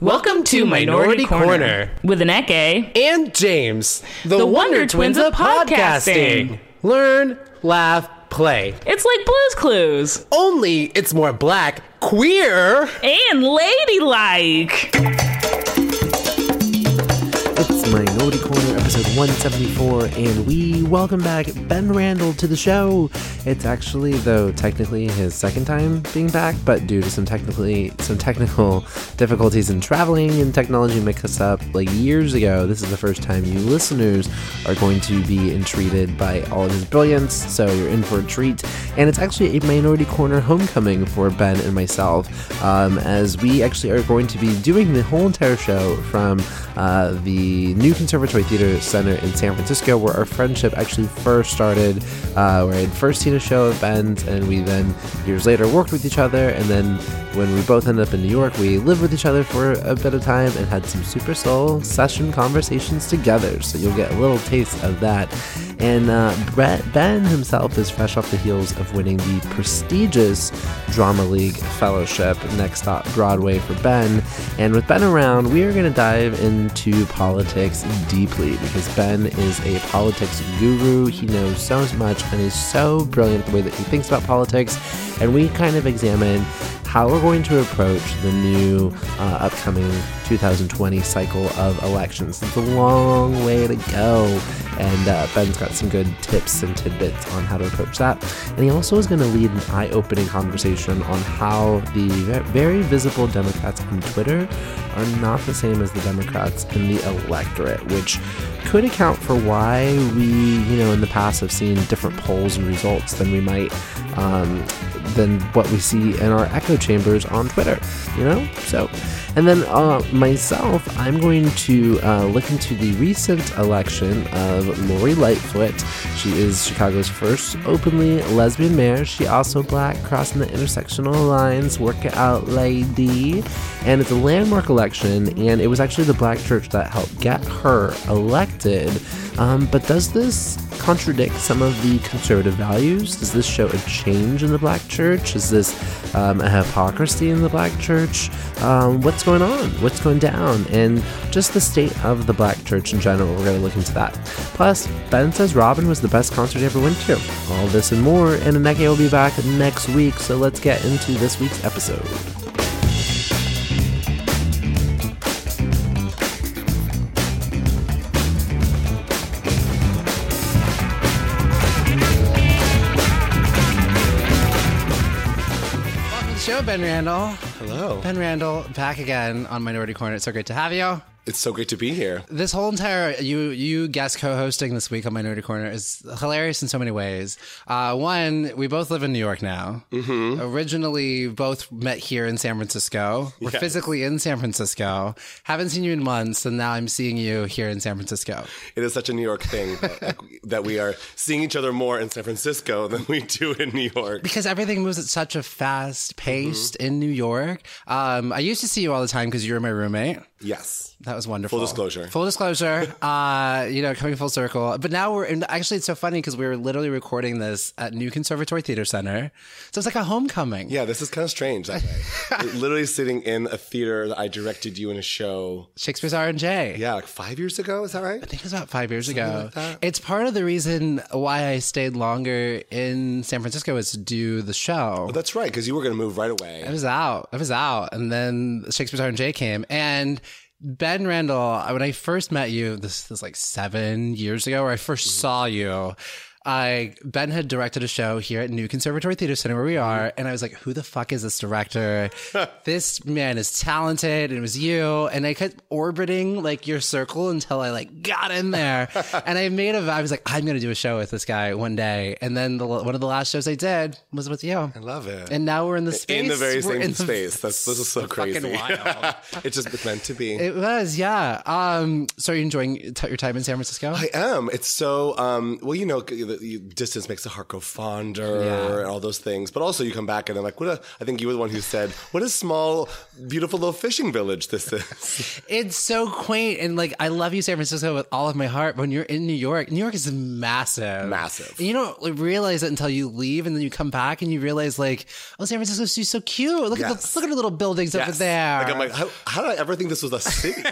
Welcome to Minority Corner with Aneke and James, the Wonder Twins of podcasting. Learn, laugh, play. It's like Blue's Clues. Only it's more black, queer, and ladylike. It's Minority Corner, episode 174, and we welcome back Ben Randall to the show. It's actually, though, technically his second time being back, but due to some technical difficulties in traveling and technology mix us up like years ago, this is the first time you listeners are going to be entreated by all of his brilliance, so you're in for a treat. And it's actually a Minority Corner homecoming for Ben and myself, as we actually are going to be doing the whole entire show from the New Conservatory Theater Center in San Francisco, where our friendship actually first started, where I had first seen a show of Ben's, and we then years later worked with each other, and then when we both ended up in New York, we lived with each other for a bit of time and had some super soul session conversations together, so you'll get a little taste of that. And Ben himself is fresh off the heels of winning the prestigious Drama League Fellowship, Next Stop Broadway for Ben. And with Ben around, we are going to dive into politics deeply, because Ben is a politics guru. He knows so much and is so brilliant the way that he thinks about politics. And we kind of examine how we're going to approach the new upcoming 2020 cycle of elections. It's a long way to go, and Ben's got some good tips and tidbits on how to approach that. And he also is going to lead an eye-opening conversation on how the very visible Democrats on Twitter are not the same as the Democrats in the electorate, which could account for why we, in the past have seen different polls and results than we might than what we see in our echo chambers on Twitter, So, and then myself, I'm going to look into the recent election of Lori Lightfoot. She is Chicago's first openly lesbian mayor. She also black, crossing the intersectional lines, work it out lady. And it's a landmark election, and it was actually the black church that helped get her elected. But does this contradict some of the conservative values? Does this show a change in the black church? Is this a hypocrisy in the black church? What's going on? What's going down? And just the state of the black church in general. We're going to look into that. Plus, Ben says Robin was the best concert he ever went to. All this and more, and Aneke will be back next week, so let's get into this week's episode. Ben Randall. Hello. Ben Randall, back again on Minority Corner. It's so great to have you. It's so great to be here. This whole entire you guest co-hosting this week on Minority Corner is hilarious in so many ways. One, we both live in New York now. Mm-hmm. Originally, both met here in San Francisco. We're physically in San Francisco. Haven't seen you in months, and now I'm seeing you here in San Francisco. It is such a New York thing that we are seeing each other more in San Francisco than we do in New York. Because everything moves at such a fast pace in New York. I used to see you all the time because you were my roommate. Yes. That was wonderful. Full disclosure. Coming full circle. But now actually, it's so funny because we were literally recording this at New Conservatory Theater Center. So it's like a homecoming. Yeah, this is kind of strange that way. Literally sitting in a theater that I directed you in a show. Shakespeare's R&J. Yeah, like 5 years ago. Is that right? I think it was about 5 years ago. Like that. It's part of the reason why I stayed longer in San Francisco is to do the show. Oh, that's right, because you were going to move right away. I was out. And then Shakespeare's R&J came. And Ben Randall, when I first met you, this was like 7 years ago, where I first saw you, Ben had directed a show here at New Conservatory Theater Center where we are, and I was like, who the fuck is this director? This man is talented, and it was you. And I kept orbiting like your circle until I like got in there. And I was like, I'm going to do a show with this guy one day. And then one of the last shows I did was with you. I love it. And now we're in the space. In the very same space. This is so crazy. Wild. It's just meant to be. It was, yeah. So are you enjoying your time in San Francisco? I am. It's so, distance makes the heart go fonder, and all those things. But also, you come back and I'm like, I think you were the one who said, "What a small, beautiful little fishing village this is." It's so quaint, and like I love you, San Francisco, with all of my heart. But when you're in New York is massive, massive. And you don't realize it until you leave, and then you come back and you realize, like, oh, San Francisco's so cute. Look at the little buildings over there. Like I'm like, how did I ever think this was a city?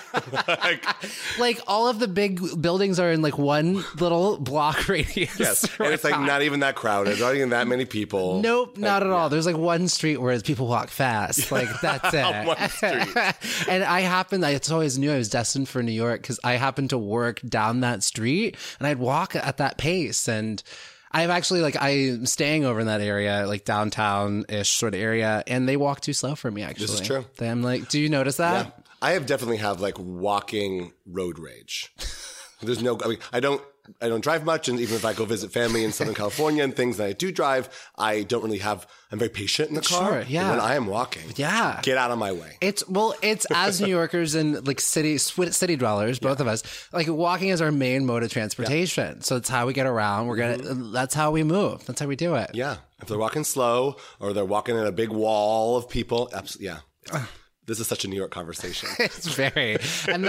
like all of the big buildings are in like one little block radius. Yes, and it's like not even that crowded, not even that many people. Nope, not at all. There's like one street where people walk fast. Like that's it. One street. And I always knew I was destined for New York because I happened to work down that street and I'd walk at that pace. And I've actually I'm staying over in that area, like downtown-ish sort of area, and they walk too slow for me, actually. This is true. I'm like, do you notice that? Yeah. I have definitely have like walking road rage. There's no, I don't drive much. And even if I go visit family in Southern California and things that I do drive, I don't really I'm very patient in the car. Sure, yeah. When I am walking, get out of my way. It's as New Yorkers and like city dwellers, both of us, like walking is our main mode of transportation. So it's how we get around. That's how we move. That's how we do it. Yeah. If they're walking slow or they're walking in a big wall of people, absolutely. Yeah. This is such a New York conversation. It's very. And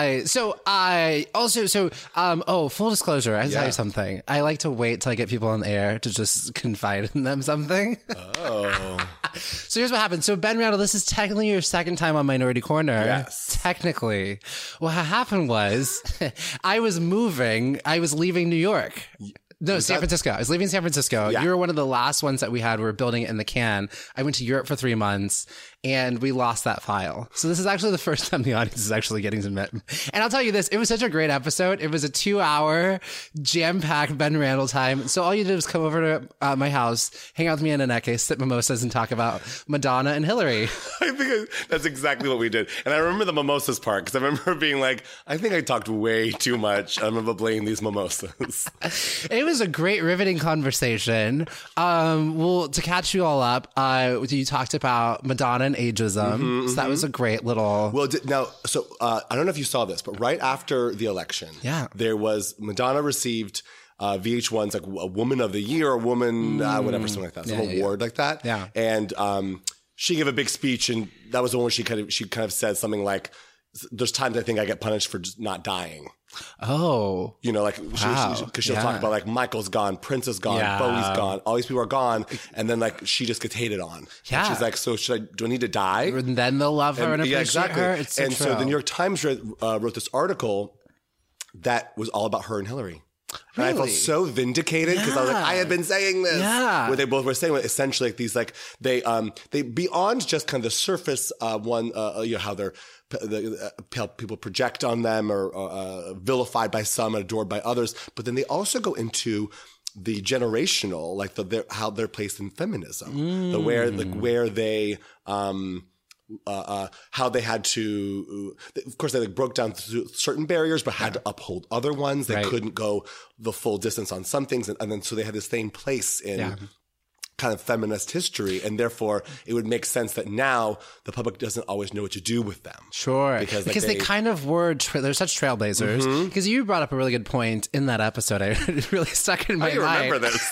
full disclosure, I tell you something. I like to wait till I get people on the air to just confide in them something. Oh. So here's what happened. So Ben Randall, this is technically your second time on Minority Corner. Yes. Technically. What happened was I was leaving New York. No, San Francisco. I was leaving San Francisco. Yeah. You were one of the last ones that we had. We were building it in the can. I went to Europe for 3 months and we lost that file. So this is actually the first time the audience is actually getting some. And I'll tell you this, it was such a great episode. It was a 2-hour jam-packed Ben Randall time. So all you did was come over to my house, hang out with me and Aneke, sip mimosas and talk about Madonna and Hillary. I think that's exactly what we did. And I remember the mimosas part because I remember being like, I think I talked way too much. I remember blaming these mimosas. It was a great, riveting conversation. To catch you all up, you talked about Madonna and ageism. So that was a great little. Well, I don't know if you saw this, but right after the election, there was Madonna received VH1's like a Woman of the Year or Woman, whatever, something like that, some award like that. Yeah. And she gave a big speech, and that was the one where she kind of said something like, "There's times I think I get punished for just not dying." Oh, like because she'll talk about like Michael's gone, Prince is gone, Bowie's gone, all these people are gone, and then like she just gets hated on. Yeah, and she's like, so do I need to die? And then they'll love her and appreciate her. It's so and true. so the New York Times wrote this article that was all about her and Hillary. Really? And I felt so vindicated because I was like, I had been saying this. Yeah. Where they both were saying essentially like these like they beyond just kind of the surface how they're how people project on them or vilified by some and adored by others, but then they also go into the generational, like how they're placed in feminism, where they how they had to, of course, they broke down certain barriers, but had to uphold other ones. They couldn't go the full distance on some things. And then so they had the same place in kind of feminist history. And therefore, it would make sense that now the public doesn't always know what to do with them. Sure. Because they kind of were, they're such trailblazers. Because you brought up a really good point in that episode. It really stuck in my mind. I remember this.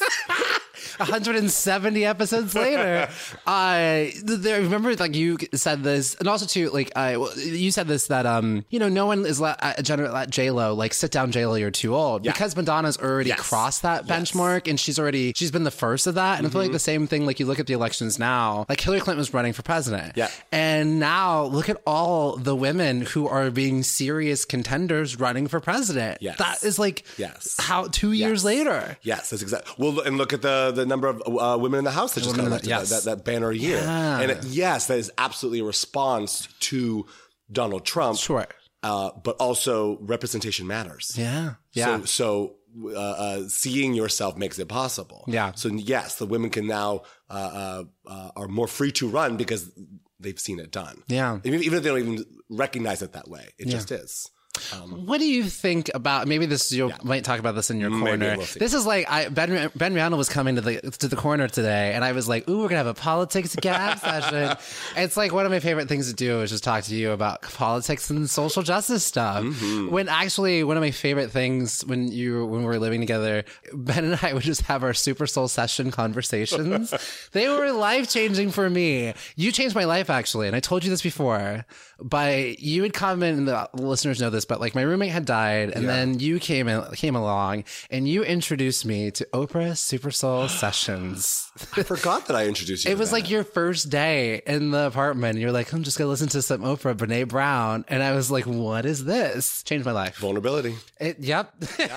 170 episodes later, I remember like you said this, and also too like you said this that no one is let J-Lo like sit down J-Lo, you're too old because Madonna's already crossed that benchmark and she's been the first of that. And I feel like the same thing, like you look at the elections now, like Hillary Clinton was running for president, and now look at all the women who are being serious contenders running for president. That is like how 2 years later. Yes, that's exactly. Well, and look at the number of women in the House that just got elected that banner year. And that is absolutely a response to Donald Trump. Sure. But also representation matters. So seeing yourself makes it possible. Yeah. So yes, the women can now are more free to run because they've seen it done. Yeah. Even if they don't even recognize it that way, it just is. What do you think about? Maybe this you might talk about this in your corner. We'll see. This is like Ben Randall was coming to the corner today, and I was like, "Ooh, we're gonna have a politics gab session." It's like one of my favorite things to do is just talk to you about politics and social justice stuff. When actually one of my favorite things when we were living together, Ben and I would just have our Super Soul Session conversations. They were life changing for me. You changed my life actually, and I told you this before. But you would come in, and the listeners know this, but like my roommate had died, and then you came along, and you introduced me to Oprah Super Soul Sessions. I forgot that I introduced you. It to was that. like your first day in the apartment. You're like, I'm just gonna listen to some Oprah, Brene Brown, and I was like, what is this? Changed my life. vulnerability. Yep,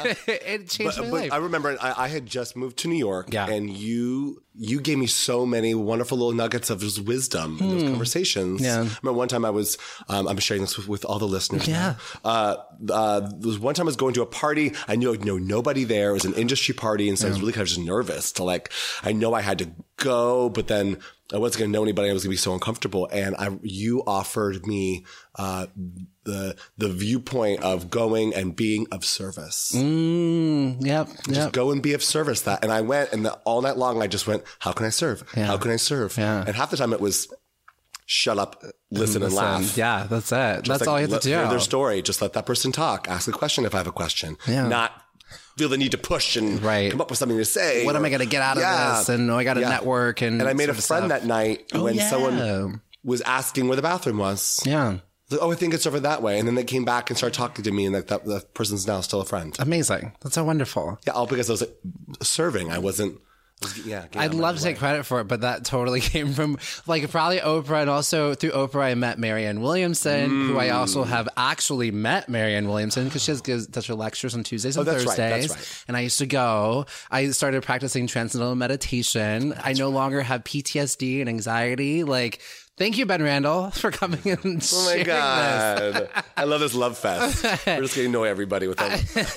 it changed my life. I remember I had just moved to New York, Yeah. and you gave me so many wonderful little nuggets of just wisdom in those conversations. Yeah. I remember one time I was, I'm sharing this with all the listeners. Yeah. There was one time I was going to a party. I knew nobody there. It was an industry party, and so I was really kind of just nervous to I know I had to go, but then I wasn't going to know anybody. I was going to be so uncomfortable. And you offered me the viewpoint of going and being of service. Yep. Just go and be of service. And I went, and all night long I just went, how can I serve? Yeah. How can I serve? Yeah. And half the time it was shut up, listen and laugh. Yeah, that's it. That's all you have to do. Hear their story. Just let that person talk. Ask a question if I have a question. Yeah. Not feel the need to push and come up with something to say. What am I going to get out of this? And I got to network. And I made a friend that night when someone yeah. was asking where the bathroom was. Yeah. Like, oh, I think it's over that way. And then they came back and started talking to me, and that person's now still a friend. Amazing. That's so wonderful. Yeah, all because I was serving. I wasn't. I'd love to take credit for it, but that totally came from probably Oprah, and also through Oprah I met Marianne Williamson, who I also have actually met Marianne Williamson because she does her lectures on Tuesdays and Thursdays. That's right. And I used to go. I started practicing transcendental meditation. I no longer have PTSD and anxiety. Thank you, Ben Randall, for coming and Oh my sharing God. I love this love fest. We're just going to annoy everybody with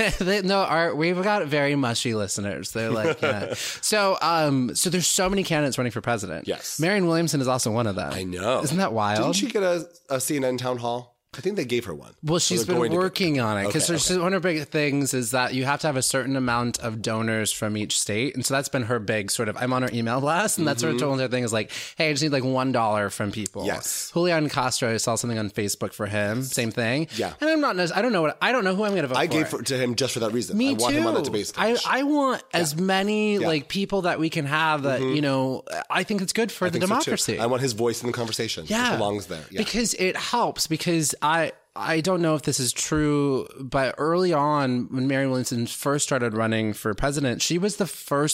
that. We've got very mushy listeners. They're like, yeah. So there's so many candidates running for president. Yes. Marianne Williamson is also one of them. I know. Isn't that wild? Didn't she get a CNN town hall? I think they gave her one. Well, she's been working on it because one of her big things is that you have to have a certain amount of donors from each state. And so that's been her big sort of, I'm on her email blast, and that's her total thing is like, hey, I just need $1 from people. Yes. Julian Castro, I saw something on Facebook for him. Same thing. Yeah. And I don't know who I'm going to vote for. I gave to him just for that reason. Me I want too. him on the debate stage. I want as many people that we can have that, I think it's good for the democracy. I want his voice in the conversation. Yeah. It belongs there. Yeah. Because it helps because I don't know if this is true, but early on when Marianne Williamson first started running for president, she was the first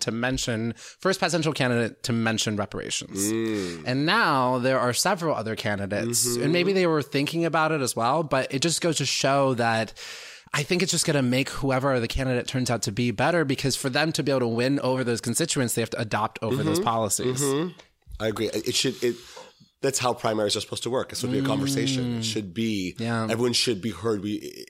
presidential candidate to mention reparations. And now there are several other candidates, and maybe they were thinking about it as well, but it just goes to show that I think it's just going to make whoever the candidate turns out to be better, because for them to be able to win over those constituents, they have to adopt over those policies. I agree. That's how primaries are supposed to work. It's supposed to be a conversation. It should be. Yeah. Everyone should be heard.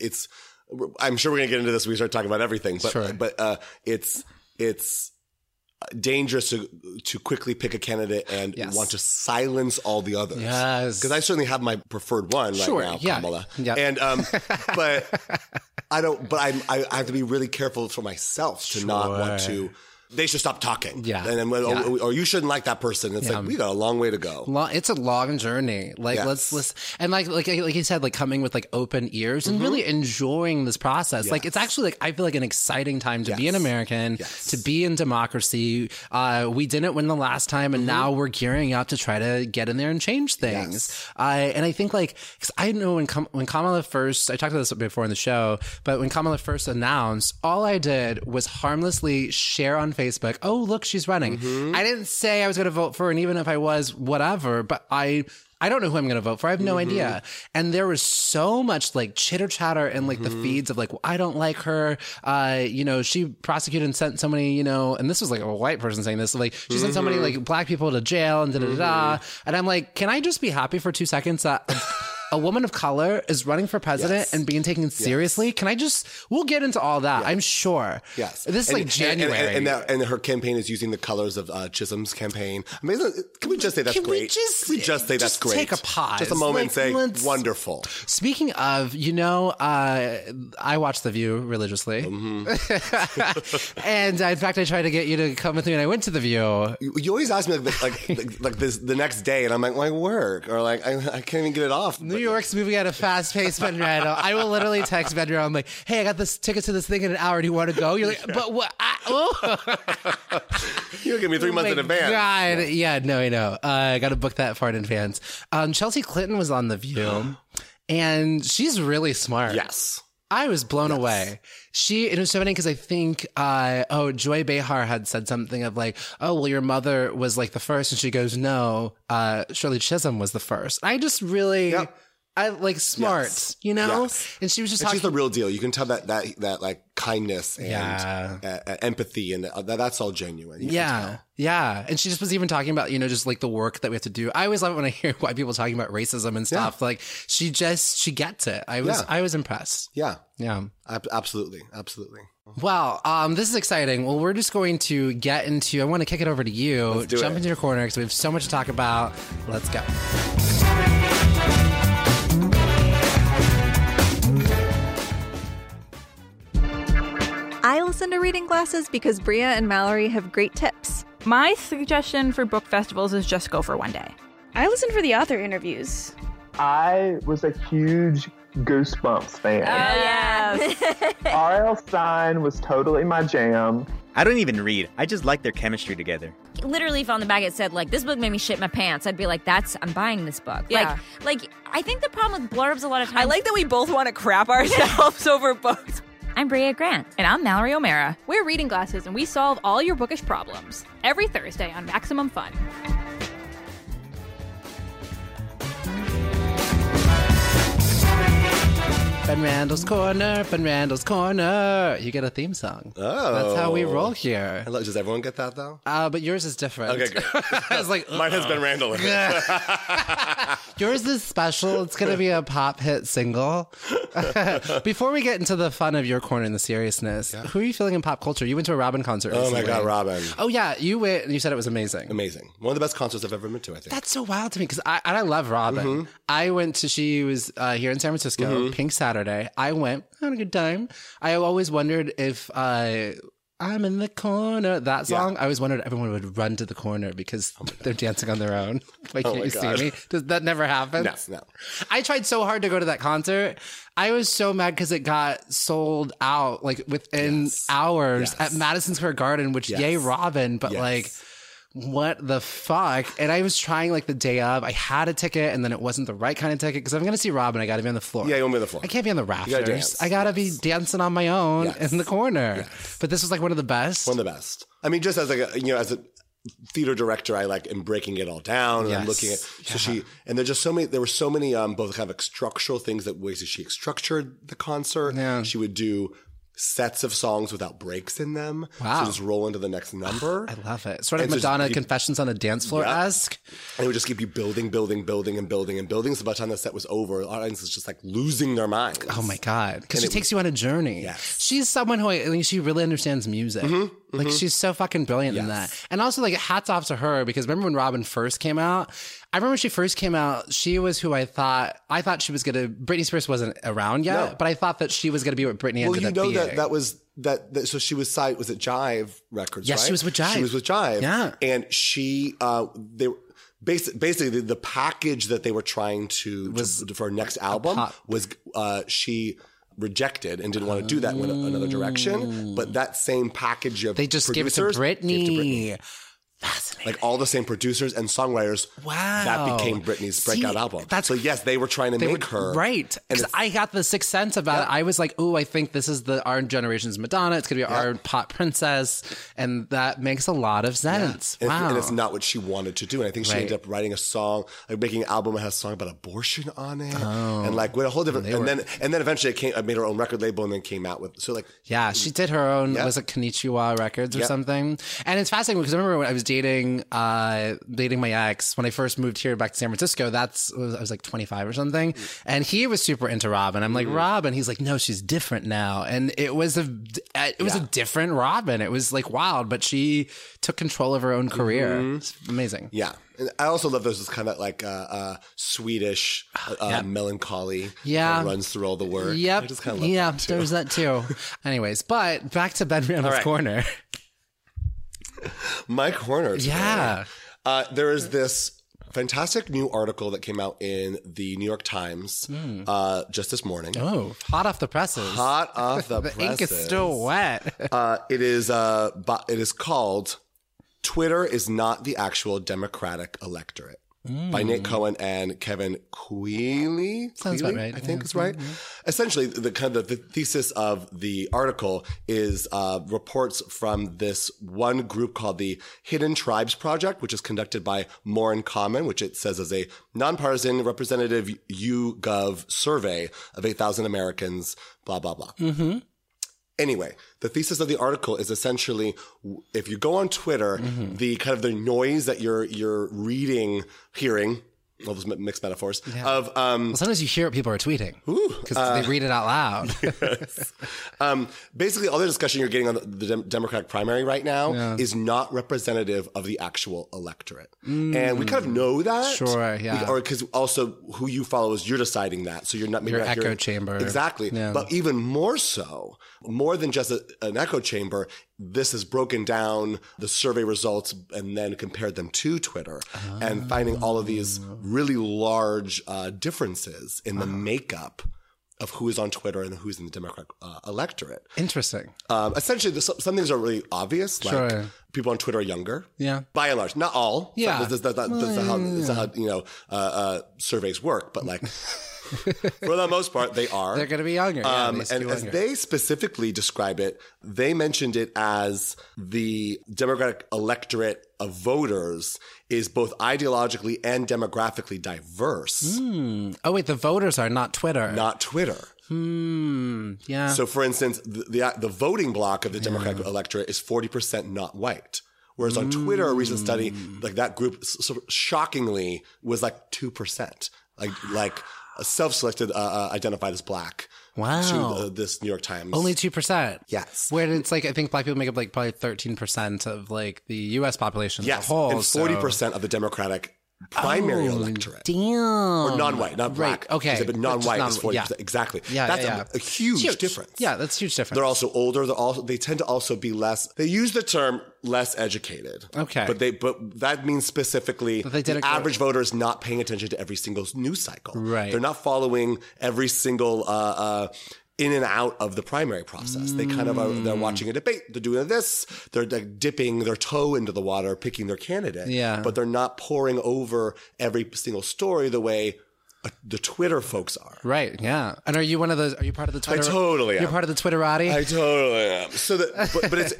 I'm sure we're going to get into this when we start talking about everything. But it's dangerous to quickly pick a candidate and want to silence all the others. Yes. Because I certainly have my preferred one right now, Kamala. Yeah. And but I don't. But I have to be really careful for myself to not want to. They should stop talking. Yeah. And then, or you shouldn't like that person. It's like, we got a long way to go. It's a long journey. Let's listen. And like you said, coming with open ears and really enjoying this process. Yes. It's actually I feel like an exciting time to be an American, to be in democracy. We didn't win the last time, and now we're gearing up to try to get in there and change things. And I think because I know when Kamala first, I talked about this before in the show, but when Kamala first announced, all I did was harmlessly share on Facebook, oh, look, she's running. I didn't say I was going to vote for her, and even if I was, whatever, but I don't know who I'm going to vote for. I have no idea. And there was so much chitter chatter in the feeds of well, I don't like her. She prosecuted and sent so many, and this was a white person saying this, she sent so many black people to jail and da-da-da-da. And I'm like, can I just be happy for 2 seconds that a woman of color is running for president Yes. and being taken seriously. Can I we'll get into all that, I'm sure. Yes. This is like January. And her campaign is using the colors of Chisholm's campaign. Amazing. Can we just say that's Can we great? just- Can we just say that's just great? take a pause. Just a moment and say, Let's- wonderful. Speaking of, I watch The View religiously. Mm-hmm. And in fact, I tried to get you to come with me and I went to The View. You always ask me like this the next day, and I'm like work, or like I can't even get it off. New York's moving at a fast pace, Ben Randall. I will literally text Ben Randall. I'm like, hey, I got this ticket to this thing in an hour. Do you want to go? You're like, but what? You give me 3 months in advance. God. Yeah, no, I know. I got to book that far in advance. Chelsea Clinton was on The View, and she's really smart. Yes. I was blown away. It was so funny because I think, Joy Behar had said something of like, oh, well, your mother was like the first. And she goes, no, Shirley Chisholm was the first. I just really, I like smart, Yes. you know? Yes. And she was just And talking. she's the real deal. You can tell that like kindness and empathy, and that's all genuine. You can tell. Yeah. And she just was even talking about, just like the work that we have to do. I always love it when I hear white people talking about racism and stuff. Like she gets it. I was impressed. Yeah. Yeah. Absolutely. Well, this is exciting. Well, we're just going to get into, I want to kick it over to you. Let's do Jump it. into your corner because we have so much to talk about. Let's go. I listen to Reading Glasses because Bria and Mallory have great tips. My suggestion for book festivals is just go for one day. I listen for the author interviews. I was a huge Goosebumps fan. Yes. R.L. Stein was totally my jam. I don't even read. I just like their chemistry together. Literally, if on the back it said, like, this book made me shit my pants, I'd be like, I'm buying this book. Yeah. Like, I think the problem with blurbs a lot of times... I like that we both want to crap ourselves over books. I'm Bria Grant. And I'm Mallory O'Mara. We're Reading Glasses, and we solve all your bookish problems. Every Thursday on Maximum Fun. Ben Randall's Corner. You get a theme song. Oh. That's how we roll here. Hello, does everyone get that though? But yours is different. Okay, good. I was like, Mine has been Randall in it. yours is special. It's going to be a pop hit single. Before we get into the fun of your corner and the seriousness, who are you feeling in pop culture? You went to a Robin concert Oh my recently. God, Robin. Oh, yeah. You went and you said it was amazing. Amazing. One of the best concerts I've ever been to, I think. That's so wild to me because I love Robin. Mm-hmm. I went to, she was here in San Francisco, Pink Saturday. I went, had a good time. I always wondered if I'm in the corner, that song, I always wondered everyone would run to the corner because they're dancing on their own. Why can't my you God. see me? Does that never happen? No. I tried so hard to go to that concert. I was so mad because it got sold out like within hours at Madison Square Garden, which yay Robin, but like, what the fuck? And I was trying like the day of. I had a ticket and then it wasn't the right kind of ticket because I'm going to see Robin. I got to be on the floor. Yeah, you want me on the floor. I can't be on the rafters. gotta dance. I got to be dancing on my own Yes. in the corner. Yes. But this was like one of the best. One of the best. I mean, just as like as a theater director, I like am breaking it all down and I'm looking at and there's just so many. There were so many both kind of structural things that ways that she structured the concert. Yeah. She would do sets of songs without breaks in them. Wow. So just roll into the next number. I love it. Sort of And so Madonna just- Confessions on a Dance Floor-esque. And it would just keep you building. So by the time the set was over, the audience was just like losing their minds. Oh my God. Because And she it takes you on a journey. Yes. She's someone who, I mean, she really understands music. Like, she's so fucking brilliant in that. And also, like, hats off to her because remember when Robin first came out? I remember when she first came out, she was who I thought she was going to, Britney Spears wasn't around yet, but I thought that she was going to be what Britney ended up being. that was that. So she was signed. Was it Jive Records? Yes, right? she was with Jive. She was with Jive. Yeah, and she they were basically the package that they were trying to for her next album was she rejected and didn't want to do that, went another direction. But that same package of they just gave it to Britney. Fascinating. Like all the same producers and songwriters. Wow. That became Britney's breakout album. So yes, they were trying to make her. Right. Because I got the sixth sense about it. I was like, ooh, I think this is our generation's Madonna. It's going to be our pop princess. And that makes a lot of sense. Yeah. Wow. And it's not what she wanted to do. And I think she ended up writing a song, like making an album that has a song about abortion on it. Oh. And like with a whole different, and then eventually I made her own record label and then came out with, so like. Yeah, she did her own, was it Konnichiwa Records or something? And it's fascinating because I remember when I was dating my ex, when I first moved here back to San Francisco, I was like 25 or something. And he was super into Robin. I'm like, Robin. He's like, no, she's different now. And it was a different Robin. It was like wild, but she took control of her own career. It's amazing. Yeah. And I also love this kind of like Swedish melancholy that runs through all the work. Yep. I just kind of love that too. There's that too. Anyways, but back to Ben Randall's Corner. My corner today. Yeah. There is this fantastic new article that came out in the New York Times just this morning. Oh, hot off the presses. Hot off the presses. The ink is still wet. It is called Twitter is Not the Actual Democratic Electorate by Nate Cohen and Kevin Quealy. Sounds about right. I think it's right. Essentially, the thesis of the article is reports from this one group called the Hidden Tribes Project, which is conducted by More in Common, which it says is a nonpartisan representative YouGov survey of 8,000 Americans, blah, blah, blah. Anyway, the thesis of the article is essentially, if you go on Twitter, the kind of the noise that you're hearing, all those mixed metaphors of, well, sometimes you hear what people are tweeting because they read it out loud. Yes. Basically, all the discussion you're getting on the Democratic primary right now is not representative of the actual electorate. And we kind of know that. Sure, yeah. Or because also who you follow is you're deciding that. So you're not maybe your not echo chamber. Exactly. Yeah. But even more so, more than just an echo chamber, this has broken down the survey results and then compared them to Twitter and finding all of these really large differences in the makeup of who is on Twitter and who's in the Democratic electorate. Interesting. Essentially, some things are really obvious. Like people on Twitter are younger. Yeah. By and large. Not all. Yeah. That's not how surveys work. But like, for the most part, they are. They're going to be younger. And as they specifically describe it, they mentioned it as the Democratic electorate of voters is both ideologically and demographically diverse. Oh, wait, the voters are not Twitter. Not Twitter. Yeah. So, for instance, the voting bloc of the Democratic electorate is 40% not white. Whereas on Twitter, a recent study, like that group shockingly was like 2%. Like self-selected, identified as black. Wow. To this New York Times. Only 2%. Yes. Where it's like, I think black people make up like probably 13% of like the U.S. population as a whole. And 40% of the Democratic primary electorate. Damn. Or non-white, not black. Right. Okay. But non-white is 40%. Yeah. Exactly. Yeah, that's a huge difference. Yeah, that's a huge difference. They're also older. They tend to also be less, they use the term less educated. Okay. But that means specifically the average voter is not paying attention to every single news cycle. Right. They're not following every single in and out of the primary process. They kind of are, they're watching a debate. They're doing this. They're like dipping their toe into the water, picking their candidate. Yeah. But they're not pouring over every single story the way the Twitter folks are. Right. Yeah. And are you one of those? Are you part of the Twitter? I totally am. You're part of the Twitterati? I totally am. So but it's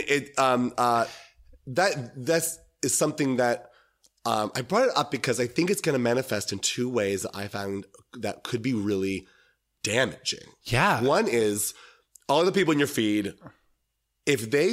that is something that I brought it up because I think it's going to manifest in two ways that I found that could be really damaging. Yeah. One is all the people in your feed, if they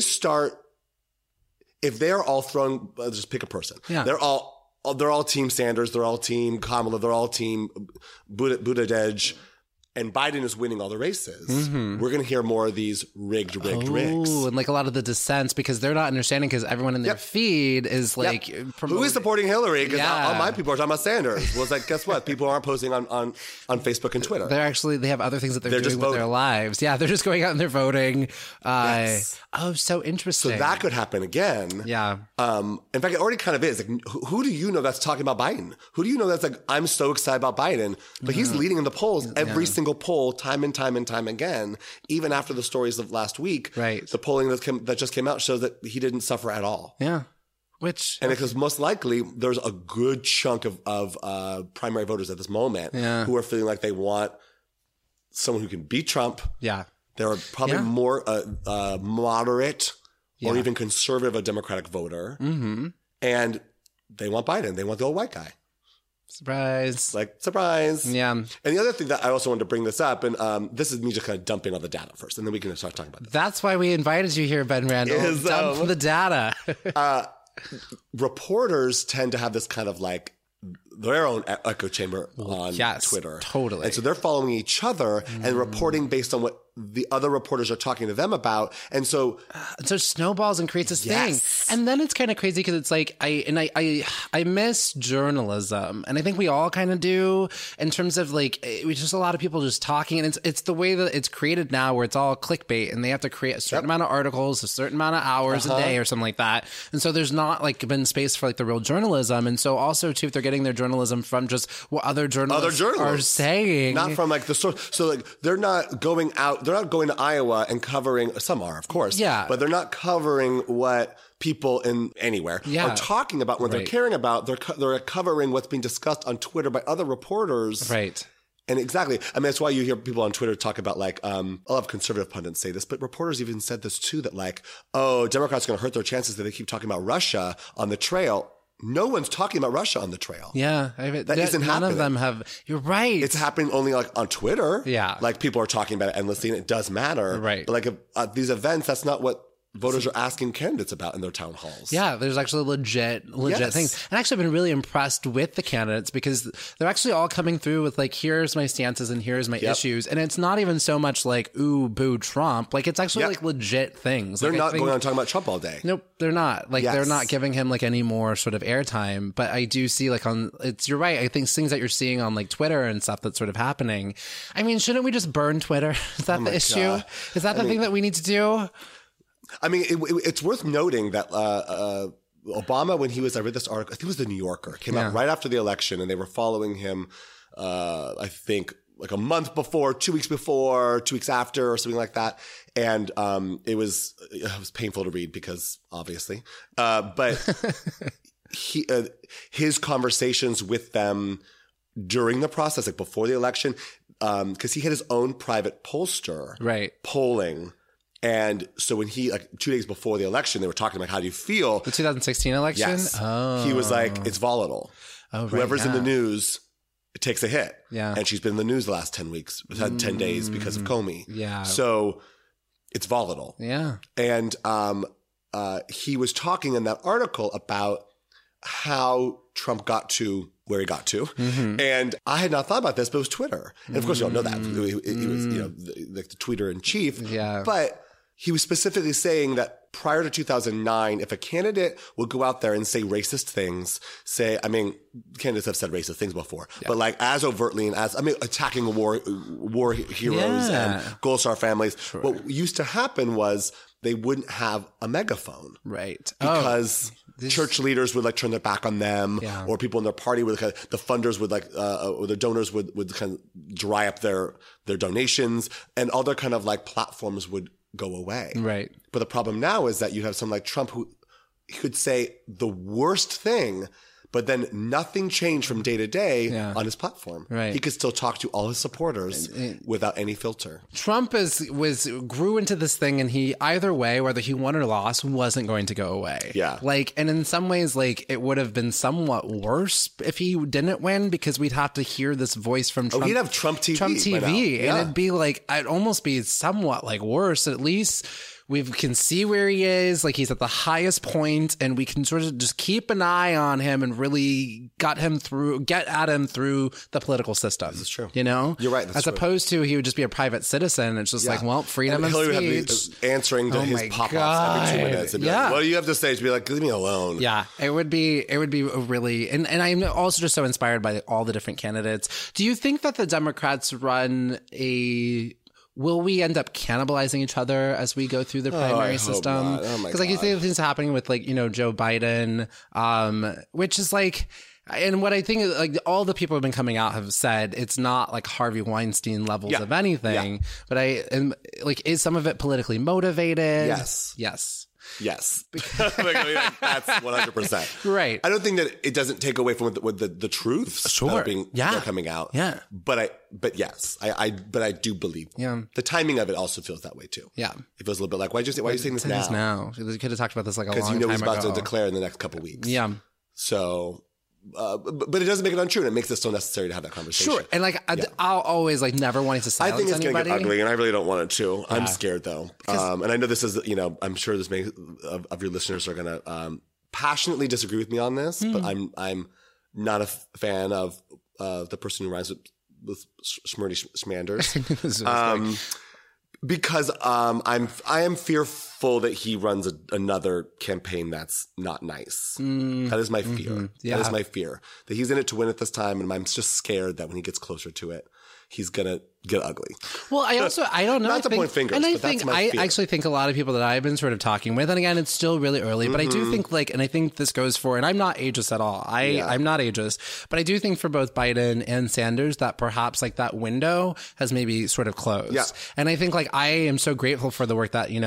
are all throwing, just pick a person. Yeah. They're all team Sanders. They're all team Kamala. They're all team Buttigieg. And Biden is winning all the races. We're going to hear more of these rigged rigs. And like a lot of the dissents because they're not understanding because everyone in their feed is like... Who is supporting Hillary? Because all my people are talking about Sanders. Well, it's like, guess what? People aren't posting on Facebook and Twitter. They have other things that they're doing with their lives. Yeah, they're just going out and they're voting. Yes. Oh, so interesting. So that could happen again. Yeah. In fact, it already kind of is. Like, who do you know that's talking about Biden? Who do you know that's like, I'm so excited about Biden, but he's leading in the polls every single poll time and time and time again, even after the stories of last week. Right. The polling that just came out shows that he didn't suffer at all. Yeah. Because most likely there's a good chunk of primary voters at this moment who are feeling like they want someone who can beat Trump. Yeah. They're probably more moderate or even conservative a Democratic voter. And they want Biden. They want the old white guy. Surprise. Like, surprise. Yeah. And the other thing that I also wanted to bring this up, and this is me just kind of dumping all the data first, and then we can start talking about this. That's why we invited you here, Ben Randall. Dump the data. reporters tend to have this kind of like their own echo chamber on Twitter. Totally. And so they're following each other and reporting based on what the other reporters are talking to them about. And so it snowballs and creates this thing. And then it's kind of crazy because it's like, I miss journalism. And I think we all kind of do in terms of like, it's just a lot of people just talking. And it's the way that it's created now where it's all clickbait and they have to create a certain amount of articles, a certain amount of hours a day or something like that. And so there's not like been space for like the real journalism. And so also too, if they're getting their journalism from just what other journalists are saying. Not from like the source. So like they're not going out. They're not going to Iowa and covering, some are, of course. Yeah. But they're not covering what people in anywhere are talking about, what they're caring about. They're covering what's being discussed on Twitter by other reporters. Right. And exactly. I mean, that's why you hear people on Twitter talk about like, a lot of conservative pundits say this, but reporters even said this too, that like, oh, Democrats are going to hurt their chances that they keep talking about Russia on the trail. No one's talking about Russia on the trail. Yeah. That isn't happening. None of them have. You're right. It's happening only like on Twitter. Yeah. Like people are talking about it endlessly and it does matter. Right. But like these events, that's not what voters are asking candidates about in their town halls. Yeah, there's actually legit things. And actually, I've been really impressed with the candidates because they're actually all coming through with like, here's my stances and here's my issues. And it's not even so much like, ooh, boo, Trump. Like, it's actually like legit things. They're like, not going on talking about Trump all day. Nope, they're not. Like, they're not giving him like any more sort of airtime. But I do see like you're right. I think things that you're seeing on like Twitter and stuff that's sort of happening. I mean, shouldn't we just burn Twitter? Is that the issue? God. Is that the thing that we need to do? I mean, it's worth noting that Obama, when he was, I read this article, I think it was the New Yorker, came out right after the election, and they were following him, I think, like a month before, 2 weeks before, 2 weeks after, or something like that. And it was painful to read because, obviously, but his conversations with them during the process, like before the election, because he had his own private pollster, polling. And so when he, like 2 days before the election, they were talking about, how do you feel? The 2016 election? Yes. Oh. He was like, it's volatile. Oh, right, Whoever's in the news, it takes a hit. Yeah. And she's been in the news the last 10 weeks, 10 days because of Comey. Yeah. So it's volatile. Yeah. And he was talking in that article about how Trump got to where he got to. Mm-hmm. And I had not thought about this, but it was Twitter. And of course, you don't know that. It was, like the tweeter in chief. Yeah. But he was specifically saying that prior to 2009, if a candidate would go out there and say racist things, candidates have said racist things before, but like as overtly and attacking war heroes and Gold Star families. Sure. What used to happen was they wouldn't have a megaphone. Right. Because church leaders would like turn their back on them, or people in their party would kind of, the funders would like, or the donors would kind of dry up their donations, and all their kind of like platforms would go away. Right. But the problem now is that you have someone like Trump who could say the worst thing, but then nothing changed from day to day on his platform. Right. He could still talk to all his supporters without any filter. Trump grew into this thing, and he, either way, whether he won or lost, wasn't going to go away. Yeah. Like, and in some ways, like, it would have been somewhat worse if he didn't win, because we'd have to hear this voice from Trump. Oh, he'd have Trump TV. Trump TV. And it'd be like, it'd almost be somewhat like worse. At least we can see where he is. Like, he's at the highest point, and we can sort of just keep an eye on him and really get at him through the political system. This is true. You know? You're right. As opposed to he would just be a private citizen. It's just like, well, freedom of speech. Would be answering to his pop-offs every 2 minutes. And be like, what do you have to say? To be like, leave me alone. Yeah. It would be really, and I'm also just so inspired by all the different candidates. Do you think that the Democrats run will we end up cannibalizing each other as we go through the primary system? Because like you see things happening with like, Joe Biden, which is like, and what I think is like all the people who have been coming out have said it's not like Harvey Weinstein levels of anything, but is some of it politically motivated? Yes. Yes. That's 100%. Right. I don't think that it doesn't take away from what the truths that are coming out. Yeah. But yes, I do believe the timing of it also feels that way too. Yeah. It feels a little bit like, why are you saying this now? You could have talked about this like a long time ago. Because he's about to declare in the next couple of weeks. Yeah. So, but it doesn't make it untrue, and it makes it so necessary to have that conversation. Sure. And like, I'll always like never wanting to silence anybody. I think it's going to get ugly, and I really don't want it to. I'm scared though. And I know this is, I'm sure this of your listeners are going to passionately disagree with me on this, but I'm not a fan of the person who rhymes with Smirty Smanders. Because I am fearful that he runs another campaign that's not nice. That is my fear. Yeah. That is my fear. That he's in it to win it this time, and I'm just scared that when he gets closer to it, he's gonna get ugly. Well, I don't know. Not to point fingers, and but that's my fear. I actually think a lot of people that I've been sort of talking with, and again, it's still really early, but I do think and I think this goes for, and I'm not ageist at all. I'm not ageist, but I do think for both Biden and Sanders that perhaps like that window has maybe sort of closed. Yeah. And I think like I am so grateful for the work that, and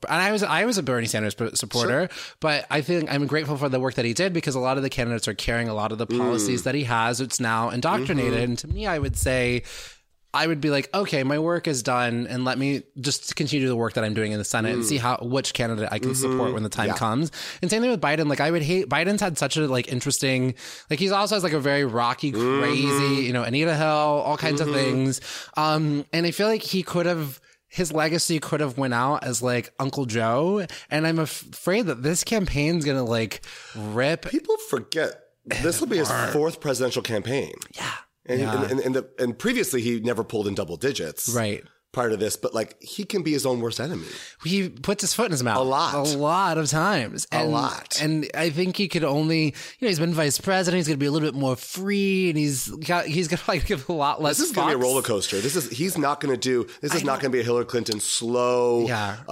I was a Bernie Sanders supporter, but I think I'm grateful for the work that he did because a lot of the candidates are carrying a lot of the policies that he has. It's now indoctrinated. And to me, I would say, I would be like, okay, my work is done, and let me just continue the work that I'm doing in the Senate and see which candidate I can support when the time comes. And same thing with Biden. Like, I would hate Biden's had such a like interesting, like he's also has like a very rocky, crazy, Anita Hill, all kinds of things. And I feel like his legacy could have went out as like Uncle Joe, and I'm afraid that this campaign's gonna like rip. People forget this will be his fourth presidential campaign. Yeah. And previously he never pulled in double digits. Right. Prior to this, but like he can be his own worst enemy. He puts his foot in his mouth a lot of times. And I think he could only, he's been vice president. He's going to be a little bit more free, and he's going to like give a lot less. This is going to be a roller coaster. He's not going to do. This is not going to be a Hillary Clinton slow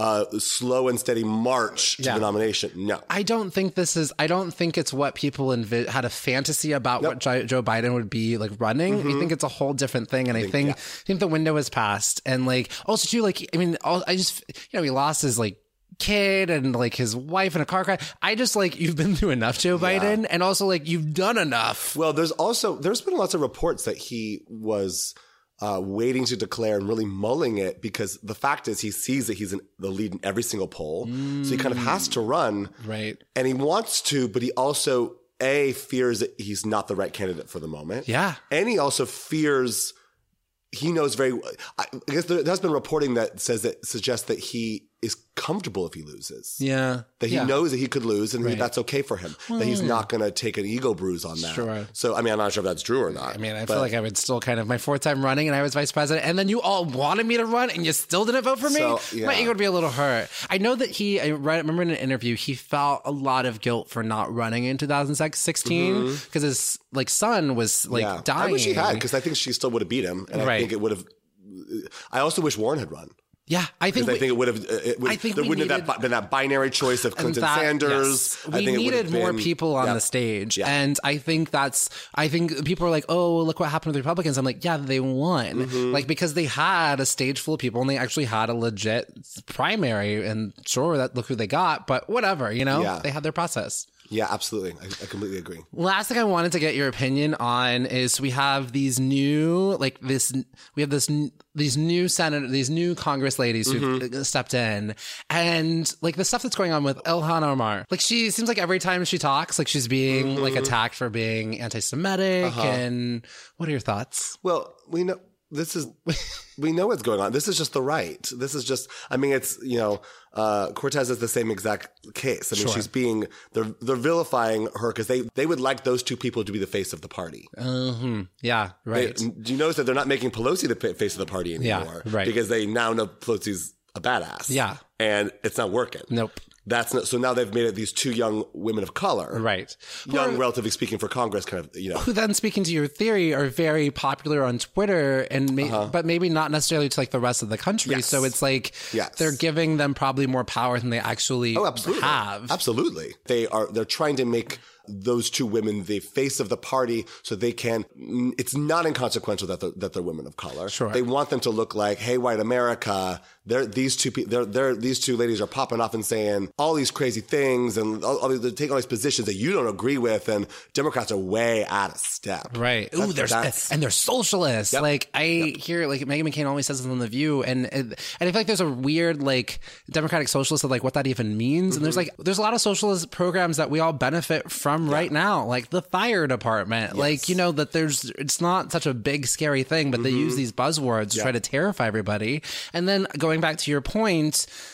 and steady march to the nomination. No, I don't think it's what people had a fantasy about what Joe Biden would be like running. I think it's a whole different thing, and I think the window has passed. And like also too, like I just he lost his like kid and like his wife in a car crash. I just like, you've been through enough, Joe Biden, and also like you've done enough. Well, there's been lots of reports that he was waiting to declare and really mulling it, because the fact is he sees that he's in the lead in every single poll, so he kind of has to run, right? And he wants to, but he also fears that he's not the right candidate for the moment. Yeah, and he also fears. He knows I guess there has been reporting that suggests that he is comfortable if he loses. Yeah. That he knows that he could lose, and that's okay for him. That he's not going to take an ego bruise on that. Sure. So, I'm not sure if that's true or not. I feel like I would still kind of, my fourth time running and I was vice president, and then you all wanted me to run and you still didn't vote for me? So, my ego would be a little hurt. I know that I remember in an interview, he felt a lot of guilt for not running in 2016 because his son was dying. I wish he had, because I think she still would have beat him. And I think it would have, I also wish Warren had run. Yeah, I think it would have. There wouldn't have been that binary choice of Clinton Sanders. Yes. We needed more people on the stage, and I think people are like, "Oh, look what happened with the Republicans." I'm like, "Yeah, they won, because they had a stage full of people, and they actually had a legit primary, and look who they got." But whatever, they had their process. Yeah, absolutely. I completely agree. Last thing I wanted to get your opinion on is we have these new, these new Congress ladies who've stepped in, and like the stuff that's going on with Ilhan Omar. Like, she seems like every time she talks, like she's being like attacked for being anti-Semitic. And what are your thoughts? Well, we know we know what's going on. This is just the right. This is just, it's, Cortez is the same exact case. She's being, they're vilifying her because they would like those two people to be the face of the party. Yeah, right. Do you notice that they're not making Pelosi the face of the party anymore? Yeah, right. Because they now know Pelosi's a badass. Yeah. And it's not working. Nope. So now they've made it these two young women of color. Right. Young, relatively speaking, for Congress, kind of, Who then, speaking to your theory, are very popular on Twitter, and but maybe not necessarily to like the rest of the country. Yes. So it's like they're giving them probably more power than they actually have. Absolutely. They're trying to make those two women the face of the party, so they can. It's not inconsequential that they're women of color. Sure. They want them to look like, hey, white America. These two ladies are popping off and saying all these crazy things, and they're taking all these positions that you don't agree with, and Democrats are way out of step. Right. They're socialists. Yep. I hear like Meghan McCain always says this on The View, and I feel like there's a weird like Democratic socialist of like what that even means. And there's a lot of socialist programs that we all benefit from right now, like the fire department. Yes. It's not such a big scary thing, but they use these buzzwords to try to terrify everybody. And then going back to your point,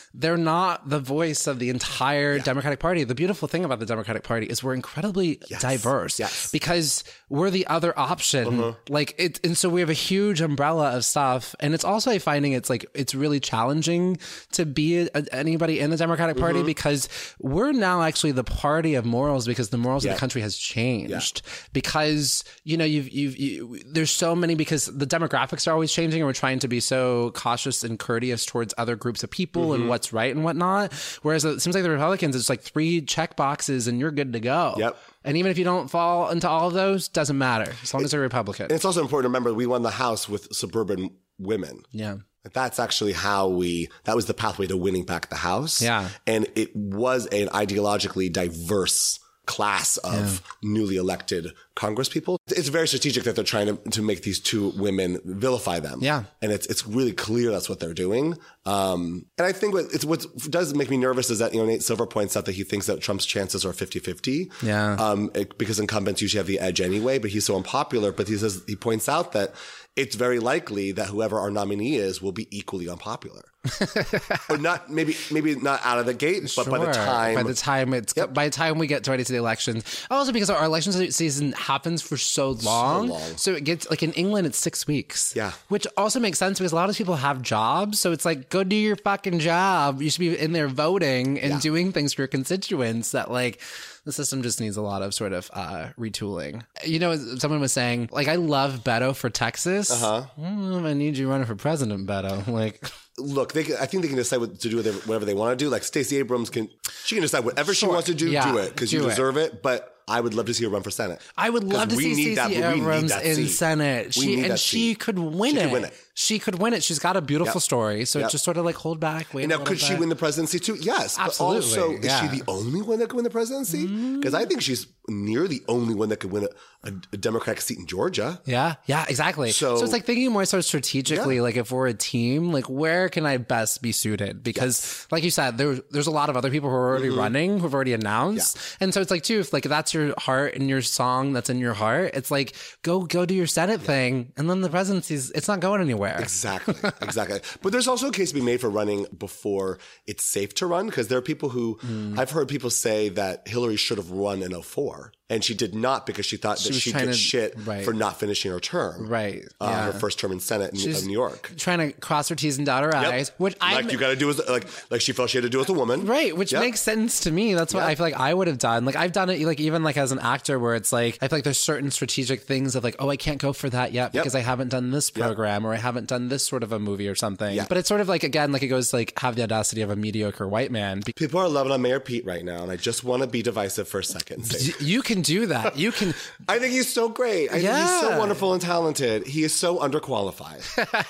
they're not the voice of the entire Democratic Party. The beautiful thing about the Democratic Party is we're incredibly diverse because we're the other option. And so we have a huge umbrella of stuff. And it's also finding it's really challenging to be anybody in the Democratic Party because we're now actually the party of morals because the morals of the country has changed because, there's so many because the demographics are always changing and we're trying to be so cautious and courteous towards other groups of people and what's right and whatnot. Whereas it seems like the Republicans, it's like 3 check boxes and you're good to go. Yep. And even if you don't fall into all of those, doesn't matter as long as you're a Republican. And it's also important to remember we won the House with suburban women. Yeah. That's actually that was the pathway to winning back the House. Yeah. And it was an ideologically diverse class of newly elected Congress people. It's very strategic that they're trying to make these 2 women vilify them. Yeah. And it's really clear that's what they're doing. And I think what does make me nervous is that, Nate Silver points out that he thinks that Trump's chances are 50-50. Yeah. Because incumbents usually have the edge anyway, but he's so unpopular. But he points out that it's very likely that whoever our nominee is will be equally unpopular. Or not, maybe not out of the gate, but by the time we get ready to the elections. Also because our election season happens for so long. So it gets in England, it's 6 weeks. Yeah. Which also makes sense because a lot of people have jobs. So it's like, go do your fucking job. You should be in there voting and doing things for your constituents that the system just needs a lot of sort of retooling. Someone was saying, I love Beto for Texas. I need you running for president, Beto. Look, I think they can decide what to do with whatever they want to do. Stacey Abrams can decide whatever she wants to do, do it because you deserve it. But I would love to see her run for Senate. I would love to see Stacey Abrams in Senate. She could win it. She could win it. She's got a beautiful story. So just sort of hold back, wait. And now, could she win the presidency too? Yes. Absolutely. But also, is she the only one that could win the presidency? Because I think she's near the only one that could win a Democratic seat in Georgia. Yeah. Yeah, exactly. So it's thinking more so strategically, if we're a team, where can I best be suited? Because like you said, there's a lot of other people who are already running, who've already announced. Yeah. And so it's too, if that's your heart and your song that's in your heart, it's go do your Senate thing. And then the presidency's, it's not going anywhere. Exactly. But there's also a case to be made for running before it's safe to run because there are people who I've heard people say that Hillary should have run in 2004 and she did not because she thought that she'd get shit for not finishing her term. Right. Her first term in Senate in New York. Trying to cross her T's and dot her I's. Which you got to do as like she felt she had to do as a woman. Right. Which makes sense to me. That's what I feel like I would have done. I've done it even as an actor where it's I feel like there's certain strategic things of I can't go for that yet because I haven't done this program or I haven't done this sort of a movie or something. Yeah. But it's sort of again, it goes have the audacity of a mediocre white man. People are loving on Mayor Pete right now, and I just want to be divisive for a second. You can do that. You can. I think he's so great. I think he's so wonderful and talented. He is so underqualified.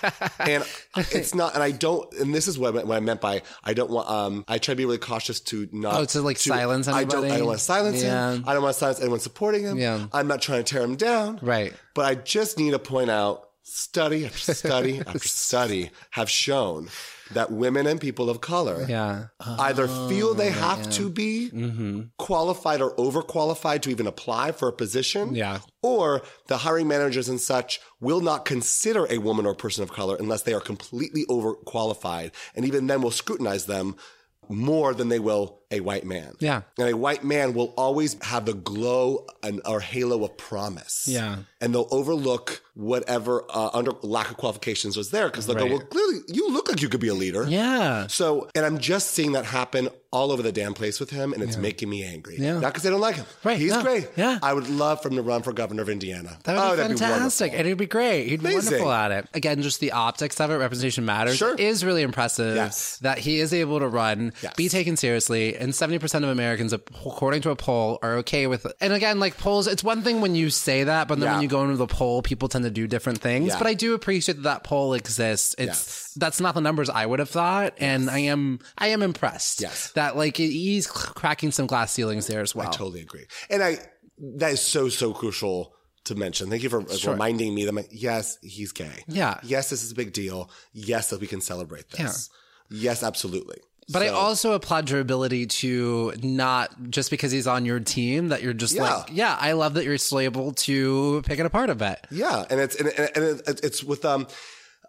And it's not, and I don't, and this is what I meant by, I don't want, I try to be really cautious to not. Silence anybody? I don't want to silence him. I don't want to silence anyone supporting him. Yeah. I'm not trying to tear him down. Right. But I just need to point out, study after study after study have shown that women and people of color either feel they have to be qualified or overqualified to even apply for a position, or the hiring managers and such will not consider a woman or person of color unless they are completely overqualified, and even then will scrutinize them more than they will a white man. Yeah. And a white man will always have the glow or halo of promise. Yeah. And they'll overlook whatever under lack of qualifications was there because they'll go, well, clearly you look like you could be a leader. Yeah. So, and I'm just seeing that happen all over the damn place with him, and it's making me angry. Yeah. Not because I don't like him. Right. He's great. Yeah. I would love for him to run for governor of Indiana. That would be fantastic. And it'd be great. He'd be wonderful at it. Again, just the optics of it, representation matters. It is really impressive that he is able to run, be taken seriously, and 70% of Americans, according to a poll, are okay with it. And again, polls, it's one thing when you say that, but then when you go into the poll, people tend to do different things. Yeah. But I do appreciate that poll exists. That's not the numbers I would have thought, and I am impressed. Yes. That he's cracking some glass ceilings there as well. I totally agree. And that is so crucial to mention. Thank you for reminding me that yes, he's gay. Yeah. Yes, this is a big deal. Yes, that we can celebrate this. Yeah. Yes, absolutely. But I also applaud your ability to not just because he's on your team that you're just I love that you're still able to pick it apart a bit. Yeah, and it's with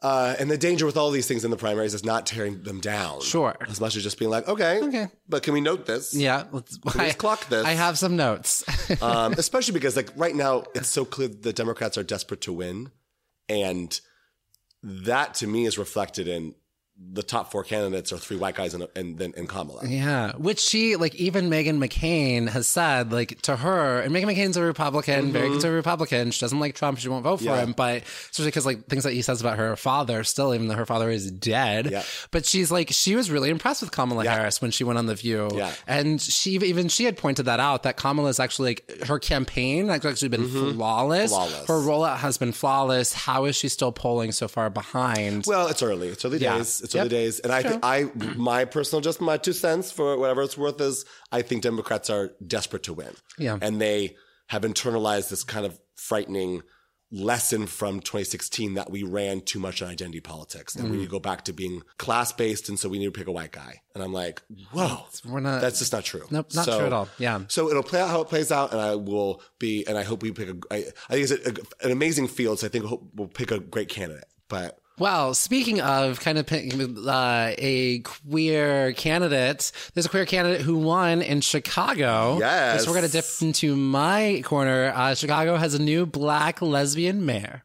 And the danger with all these things in the primaries is not tearing them down. Sure. As much as just being like, okay, but can we note this? Yeah. Let's clock this. I have some notes. Especially because like right now, it's so clear the Democrats are desperate to win. And that to me is reflected in the top 4 candidates are 3 white guys and Kamala. Yeah. Which she, like, even Meghan McCain has said, like, to her, and Meghan McCain's a Republican, very conservative Republican. She doesn't like Trump. She won't vote for him. But especially because, like, things that he says about her father, still, even though her father is dead. Yeah. But she's like, she was really impressed with Kamala Harris when she went on The View. Yeah. And she had pointed that out, that Kamala's actually, like, her campaign has actually been flawless. Her rollout has been flawless. How is she still polling so far behind? Well, it's early. It's early days. It's early days. And I think my 2 cents for whatever it's worth is I think Democrats are desperate to win. Yeah. And they have internalized this kind of frightening lesson from 2016 that we ran too much on identity politics and we need to go back to being class-based. And so we need to pick a white guy. And I'm like, whoa, that's just not true. Nope, not true at all. Yeah. So it'll play out how it plays out. And I hope we pick I think it's an amazing field. So I think we'll pick a great candidate, but. Well, speaking of kind of a queer candidate, there's a queer candidate who won in Chicago. Yes. So we're going to dip into my corner. Chicago has a new Black lesbian mayor.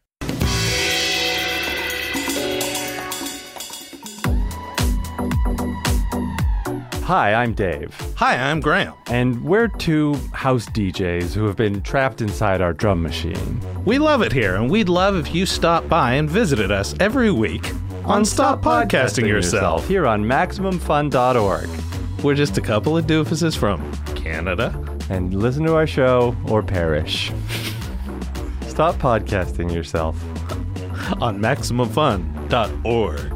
Hi, I'm Dave. Hi, I'm Graham. And we're 2 house DJs who have been trapped inside our drum machine. We love it here, and we'd love if you stopped by and visited us every week on Stop Podcasting Yourself here on MaximumFun.org. We're just a couple of doofuses from Canada. And listen to our show or perish. Stop podcasting yourself on MaximumFun.org.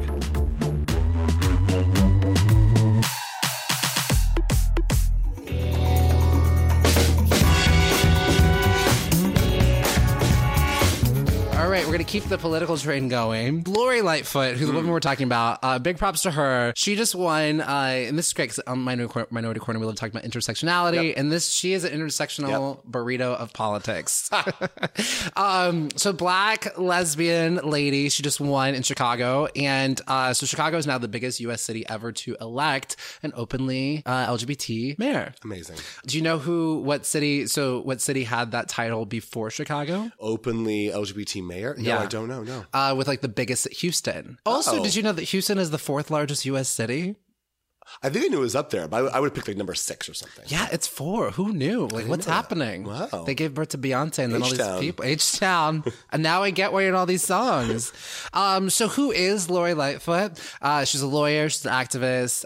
We're going to keep the political train going. Lori Lightfoot, who's the woman we're talking about, big props to her. She just won, and this is great because on Minority Corner, we love talking about intersectionality, and she is an intersectional burrito of politics. So Black lesbian lady, she just won in Chicago, and so Chicago is now the biggest U.S. city ever to elect an openly LGBT mayor. Amazing. Do you know what city had that title before Chicago? Openly LGBT mayor? No, I don't know, no. With like the biggest Houston. Also, did you know that Houston is the 4th largest U.S. city? I think I knew it was up there, but I would pick like number 6 or something. Yeah, it's 4. Who knew? Like, what's happening? Wow. They gave birth to Beyonce and then H-Town. all these people. H-Town. And now I get why you're in all these songs. So who is Lori Lightfoot? She's a lawyer. She's an activist.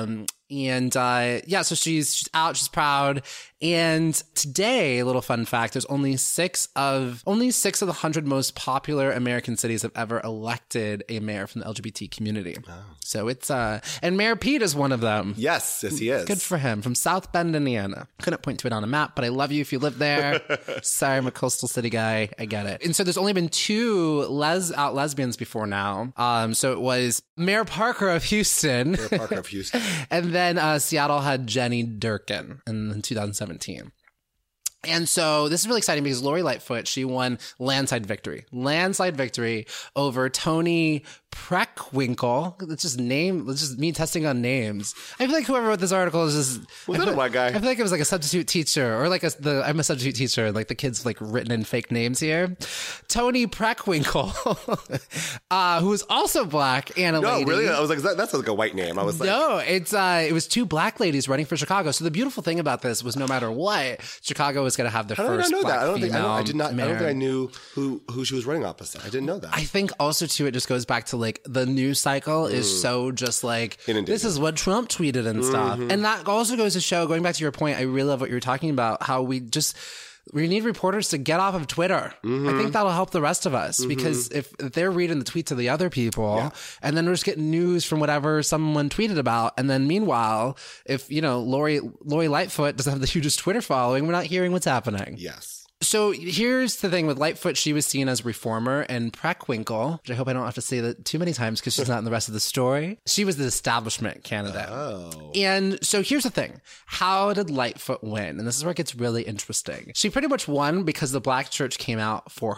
So she's out, she's proud. And today, a little fun fact, there's only 6 of the 100 most popular American cities have ever elected a mayor from the LGBT community. Oh. So it's, and Mayor Pete is one of them. Yes, he is. Good for him. From South Bend, Indiana. Couldn't point to it on a map, but I love you if you live there. Sorry, I'm a coastal city guy. I get it. And so there's only been 2 out lesbians before now. So it was Mayor Parker of Houston. And then Seattle had Jenny Durkin in 2017. And so this is really exciting because Lori Lightfoot, she won landslide victory over Tony Preckwinkle. It's just me testing on names. I feel like whoever wrote this article is just... Was that a white guy? I feel like it was like a substitute teacher or like I'm a substitute teacher. Like the kids like written in fake names here. Tony Preckwinkle, who is also Black and a lady. No, really? I was like, that's like a white name. I was like... No, it was 2 Black ladies running for Chicago. So the beautiful thing about this was no matter what, Chicago was going to have the first Black female I don't think I knew who she was running opposite. I didn't know that. I think also too, it just goes back to like the news cycle is so just like, this is what Trump tweeted and stuff. And that also goes to show, going back to your point, I really love what you were talking about, how we need reporters to get off of Twitter. I think that'll help the rest of us because if they're reading the tweets of the other people and then we're just getting news from whatever someone tweeted about. And then meanwhile, if, Lori Lightfoot doesn't have the hugest Twitter following, we're not hearing what's happening. Yes. So here's the thing with Lightfoot. She was seen as reformer, and Preckwinkle, which I hope I don't have to say that too many times because she's not in the rest of the story. She was the establishment candidate. Oh. And so here's the thing. How did Lightfoot win? And this is where it gets really interesting. She pretty much won because the Black church came out for her.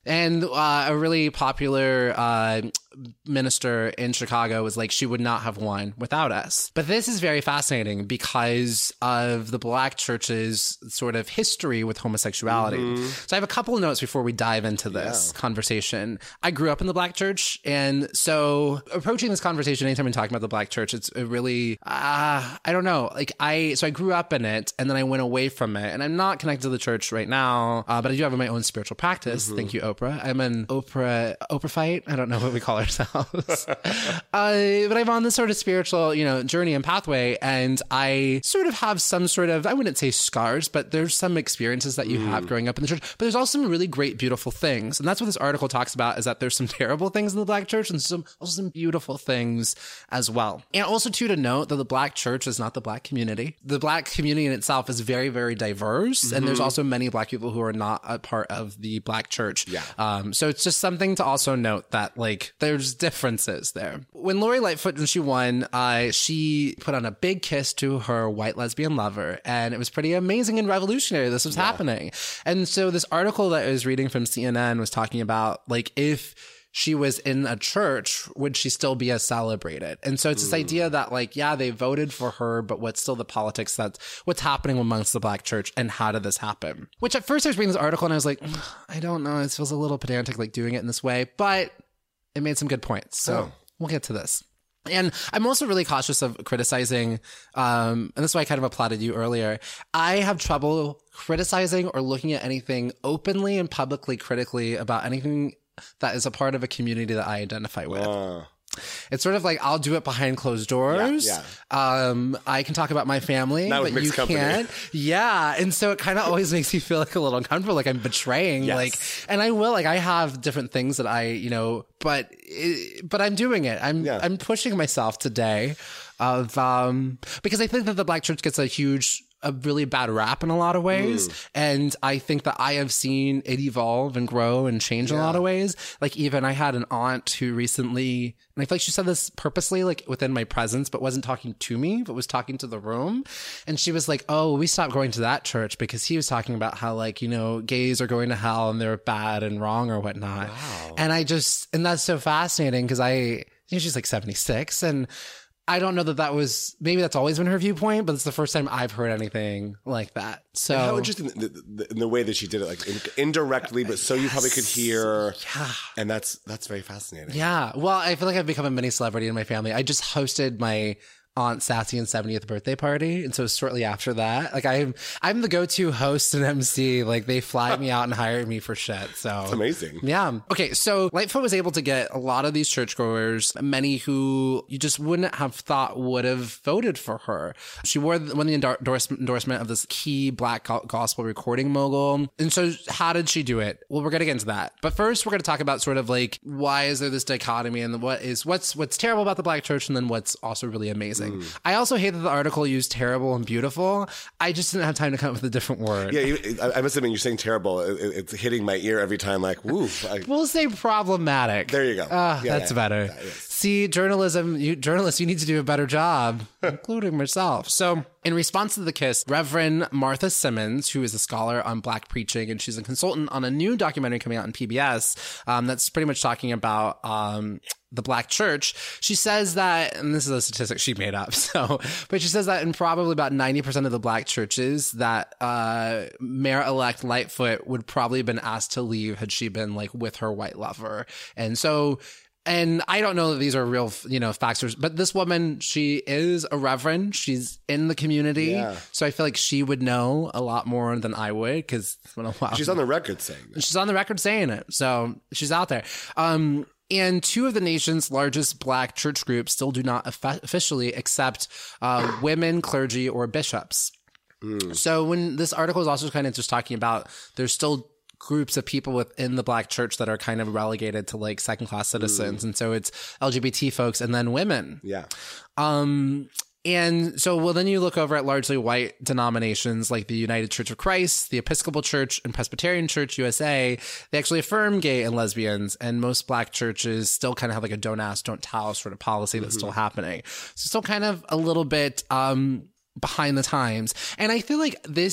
And a really popular minister in Chicago was like, she would not have won without us. But this is very fascinating because of the Black church's sort of history with homosexuality. So I have a couple of notes before we dive into this conversation. I grew up in the Black church, and so approaching this conversation anytime I'm talking about the Black church, it's a really I don't know, like I grew up in it, and then I went away from it, and I'm not connected to the church right now, but I do have my own spiritual practice. Thank you, Oprah. I'm an Oprahite. I don't know what we call ourselves. But I'm on this sort of spiritual, journey and pathway, and I sort of have some sort of, I wouldn't say scars, but there's some experiences that you have growing up in the church. But there's also some really great, beautiful things. And that's what this article talks about, is that there's some terrible things in the Black church and also some beautiful things as well. And also too, to note that the Black church is not the Black community. The Black community in itself is very, very diverse. And there's also many Black people who are not a part of the Black church. So it's just something to also note that like there's differences there. When Lori Lightfoot, when she won, she put on a big kiss to her white lesbian lover, and it was pretty amazing and revolutionary. This was happening. And so this article that I was reading from CNN was talking about like, if she was in a church, would she still be as celebrated? And so it's this idea that like, yeah, they voted for her, but what's still the politics, that's what's happening amongst the Black church, and how did this happen? Which at first I was reading this article and I was like, I don't know, it feels a little pedantic like doing it in this way, but it made some good points. So we'll get to this. And I'm also really cautious of criticizing, and this is why I kind of applauded you earlier. I have trouble criticizing or looking at anything openly and publicly critically about anything that is a part of a community that I identify with. It's sort of like, I'll do it behind closed doors. I can talk about my family, but you can't. And so it kind of always makes me feel like a little uncomfortable, like I'm betraying, and I will, like I have different things that I, but I'm doing it. I'm pushing myself today because I think that the Black church gets a really bad rap in a lot of ways. And I think that I have seen it evolve and grow and change in a lot of ways. Like even I had an aunt who recently, and I feel like she said this purposely, like within my presence, but wasn't talking to me, but was talking to the room. And she was like, oh, we stopped going to that church because he was talking about how like, gays are going to hell and they're bad and wrong or whatnot. And and that's so fascinating because she's like 76, and I don't know that was, maybe that's always been her viewpoint, but it's the first time I've heard anything like that. So and how interesting in the way that she did it, like indirectly, but so you probably could hear. And that's very fascinating. Well, I feel like I've become a mini celebrity in my family. I just hosted my Aunt Sassian's 70th birthday party, and so shortly after that, like I'm the go-to host and MC. Like they fly me out and hire me for shit. So that's amazing. Okay, so Lightfoot was able to get a lot of these churchgoers, many who you just wouldn't have thought would have voted for her. She won the endorsement of this key Black gospel recording mogul. And so how did she do it? Well, we're gonna get into that, but first we're gonna talk about sort of like, why is there this dichotomy, and what's terrible about the Black church, and then what's also really amazing. I also hate that the article used terrible and beautiful. I just didn't have time to come up with a different word. I must admit, you're saying terrible. It's hitting my ear every time. Like, woo. We'll say problematic. There you go. That's better. See, journalists, you need to do a better job, including myself. So in response to the kiss, Reverend Martha Simmons, who is a scholar on Black preaching, and she's a consultant on a new documentary coming out on PBS that's pretty much talking about the Black church. She says that, and this is a statistic she made up, but she says that in probably about 90% of the Black churches that Mayor-elect Lightfoot would probably have been asked to leave had she been like with her white lover. And I don't know that these are real, factors, but this woman, she is a reverend. She's in the community. So I feel like she would know a lot more than I would, because it's been a while. She's on the record saying it. She's on the record saying it. So she's out there. And two of the nation's largest Black church groups still do not officially accept women, clergy, or bishops. So when this article is also kind of just talking about, there's still groups of people within the Black church that are kind of relegated to like second-class citizens. And so it's LGBT folks and then women. And so, then you look over at largely white denominations like the United Church of Christ, the Episcopal Church, and Presbyterian Church USA. They actually affirm gay and lesbians, and most Black churches still kind of have like a don't ask, don't tell sort of policy that's still happening. So still kind of a little bit behind the times. And I feel like this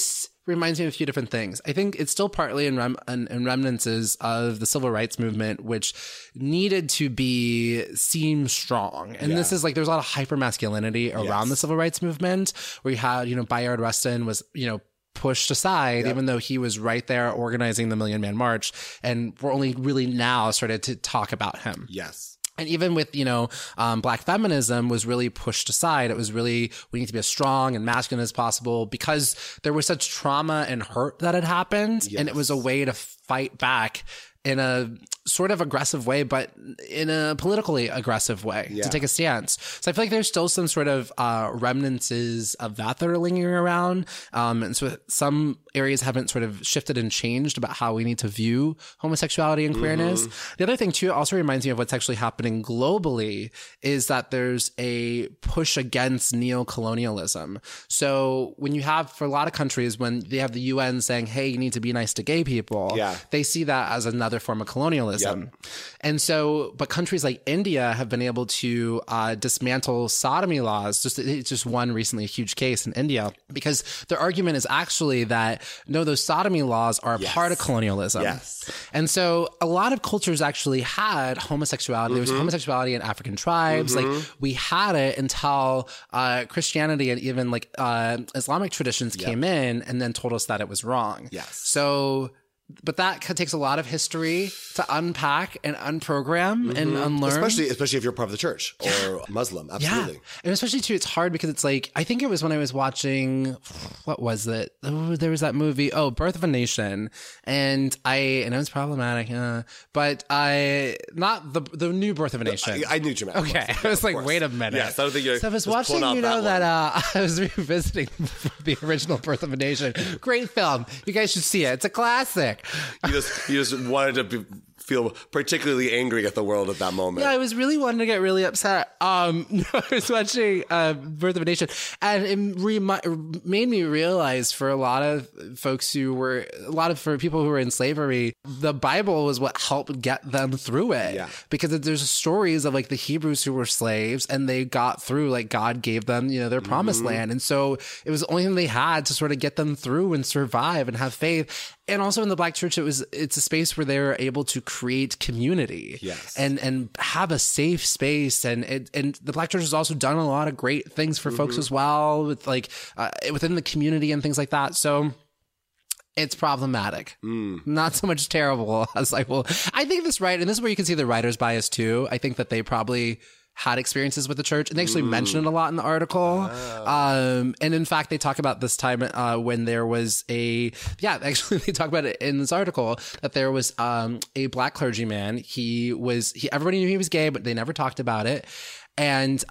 reminds me of a few different things. I think it's still partly in remnants of the civil rights movement, which needed to seem strong. And this is like, there's a lot of hyper-masculinity around the civil rights movement, where you had, Bayard Rustin was, pushed aside, even though he was right there organizing the Million Man March. And we're only really now started to talk about him. Yes. And even with, Black feminism was really pushed aside. It was really, we need to be as strong and masculine as possible because there was such trauma and hurt that had happened. Yes. And it was a way to fight back in a sort of aggressive way, but in a politically aggressive way to take a stance. So I feel like there's still some sort of remnants of that are lingering around. And so some areas haven't sort of shifted and changed about how we need to view homosexuality and queerness. The other thing too, also reminds me of what's actually happening globally, is that there's a push against neo-colonialism. So when you have, for a lot of countries, when they have the UN saying, hey, you need to be nice to gay people, they see that as another form of colonialism. And so, but countries like India have been able to dismantle sodomy laws. It's just one recently, a huge case in India, because their argument is actually that, no, those sodomy laws are part of colonialism. And so a lot of cultures actually had homosexuality. There was homosexuality in African tribes. Like, we had it until Christianity and even like Islamic traditions came in and then told us that it was wrong. So, but that takes a lot of history to unpack and unprogram and unlearn. Especially if you're part of the church or Muslim. Absolutely. Yeah. And especially too, it's hard because it's like, I think it was when I was watching, what was it? Oh, there was that movie, Birth of a Nation. And I know it's problematic, but not the new Birth of a Nation. I knew what you meant. Okay. I was like, wait a minute. Yes, I don't think you're so I was watching, that I was revisiting the original Birth of a Nation. Great film. You guys should see it. It's a classic. You just wanted to feel particularly angry at the world at that moment. Yeah, I was really wanting to get really upset. I was watching Birth of a Nation, and it made me realize for a lot of folks for people who were in slavery, the Bible was what helped get them through it. Yeah. Because there's stories of like the Hebrews who were slaves and they got through, like God gave them, their promised land. And so it was the only thing they had to sort of get them through and survive and have faith. And also in the Black church, it's a space where they're able to create community and have a safe space. And the Black church has also done a lot of great things for folks as well, with like within the community and things like that. So it's problematic. Not so much terrible as I think this and this is where you can see the writer's bias too. I think that they probably had experiences with the church, and they actually mention it a lot in the article. And in fact, they talk about this time when there was actually they talk about it in this article, that there was a Black clergyman. Everybody knew he was gay, but they never talked about it. And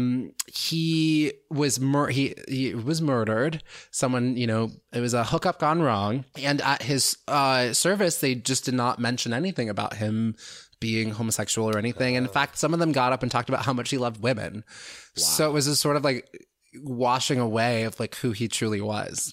he was murdered. Someone, it was a hookup gone wrong. And at his service, they just did not mention anything about him being homosexual or anything. And in fact, some of them got up and talked about how much he loved women. Wow. So it was this sort of like washing away of like who he truly was.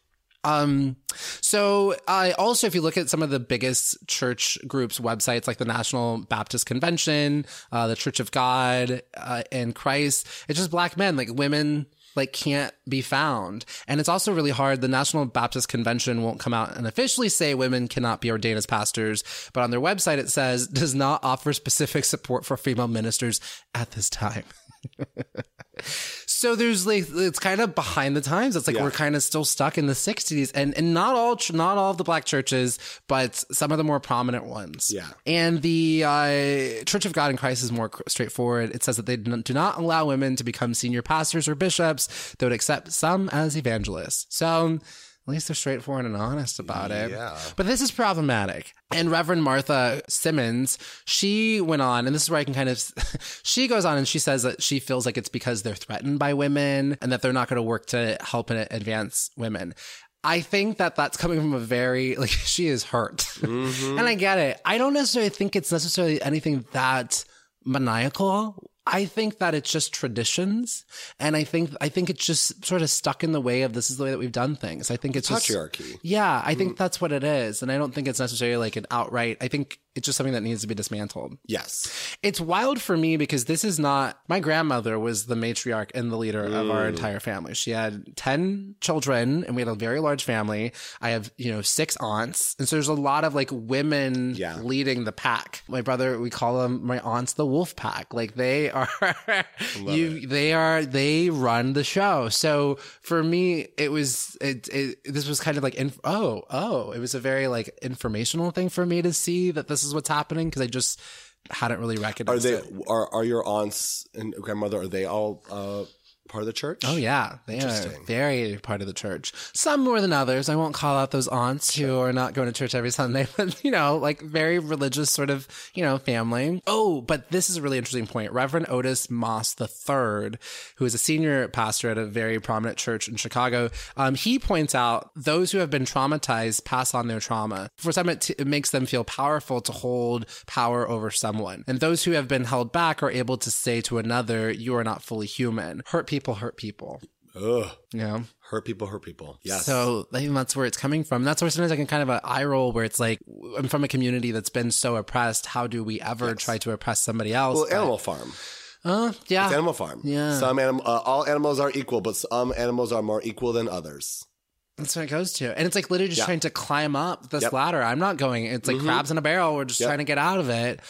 So also, if you look at some of the biggest church groups' websites, like the National Baptist Convention, the Church of God, and Christ, it's just Black men. Like, women like can't be found. And it's also really hard. The National Baptist Convention won't come out and officially say women cannot be ordained as pastors, but on their website it says does not offer specific support for female ministers at this time. So there's like, it's kind of behind the times. It's like we're kind of still stuck in the 60s, and not all of the Black churches, but some of the more prominent ones. Yeah. And the Church of God in Christ is more straightforward. It says that they do not allow women to become senior pastors or bishops. They would accept some as evangelists. So at least they're straightforward and honest about it. Yeah. But this is problematic. And Reverend Martha Simmons, she went on, and this is where I can kind of, she goes on and she says that she feels like it's because they're threatened by women and that they're not going to work to help and advance women. I think that that's coming from a very, like, she is hurt. And I get it. I don't necessarily think it's necessarily anything that maniacal. I think that it's just traditions, and I think it's just sort of stuck in the way of this is the way that we've done things. I think it's patriarchy. I think that's what it is, and I don't think it's necessarily like an outright. I think it's just something that needs to be dismantled. Yes. It's wild for me because this is not, my grandmother was the matriarch and the leader of our entire family. She had 10 children and we had a very large family. I have, 6 aunts. And so there's a lot of like women leading the pack. My brother, we call them my aunts, the wolf pack. Like they are, they run the show. So for me, this was kind of like, it was a very like informational thing for me to see that this is what's happening because I just hadn't really recognized it. Are your aunts and grandmother, are they all part of the church? Oh yeah, they are very part of the church. Some more than others. I won't call out those aunts who are not going to church every Sunday, but like very religious sort of family. Oh, but this is a really interesting point. Reverend Otis Moss III, who is a senior pastor at a very prominent church in Chicago, he points out those who have been traumatized pass on their trauma. For some, it makes them feel powerful to hold power over someone, and those who have been held back are able to say to another, "You are not fully human." Hurt people. Ugh. Yeah. Hurt people. Yes. So I think that's where it's coming from. That's where sometimes I can kind of eye roll where it's like, I'm from a community that's been so oppressed. How do we ever try to oppress somebody else? Well, Animal Farm. Yeah. It's Animal Farm. Yeah. All animals are equal, but some animals are more equul than others. That's what it goes to. And it's like literally just trying to climb up this ladder. I'm not going. It's like crabs in a barrel. We're just trying to get out of it.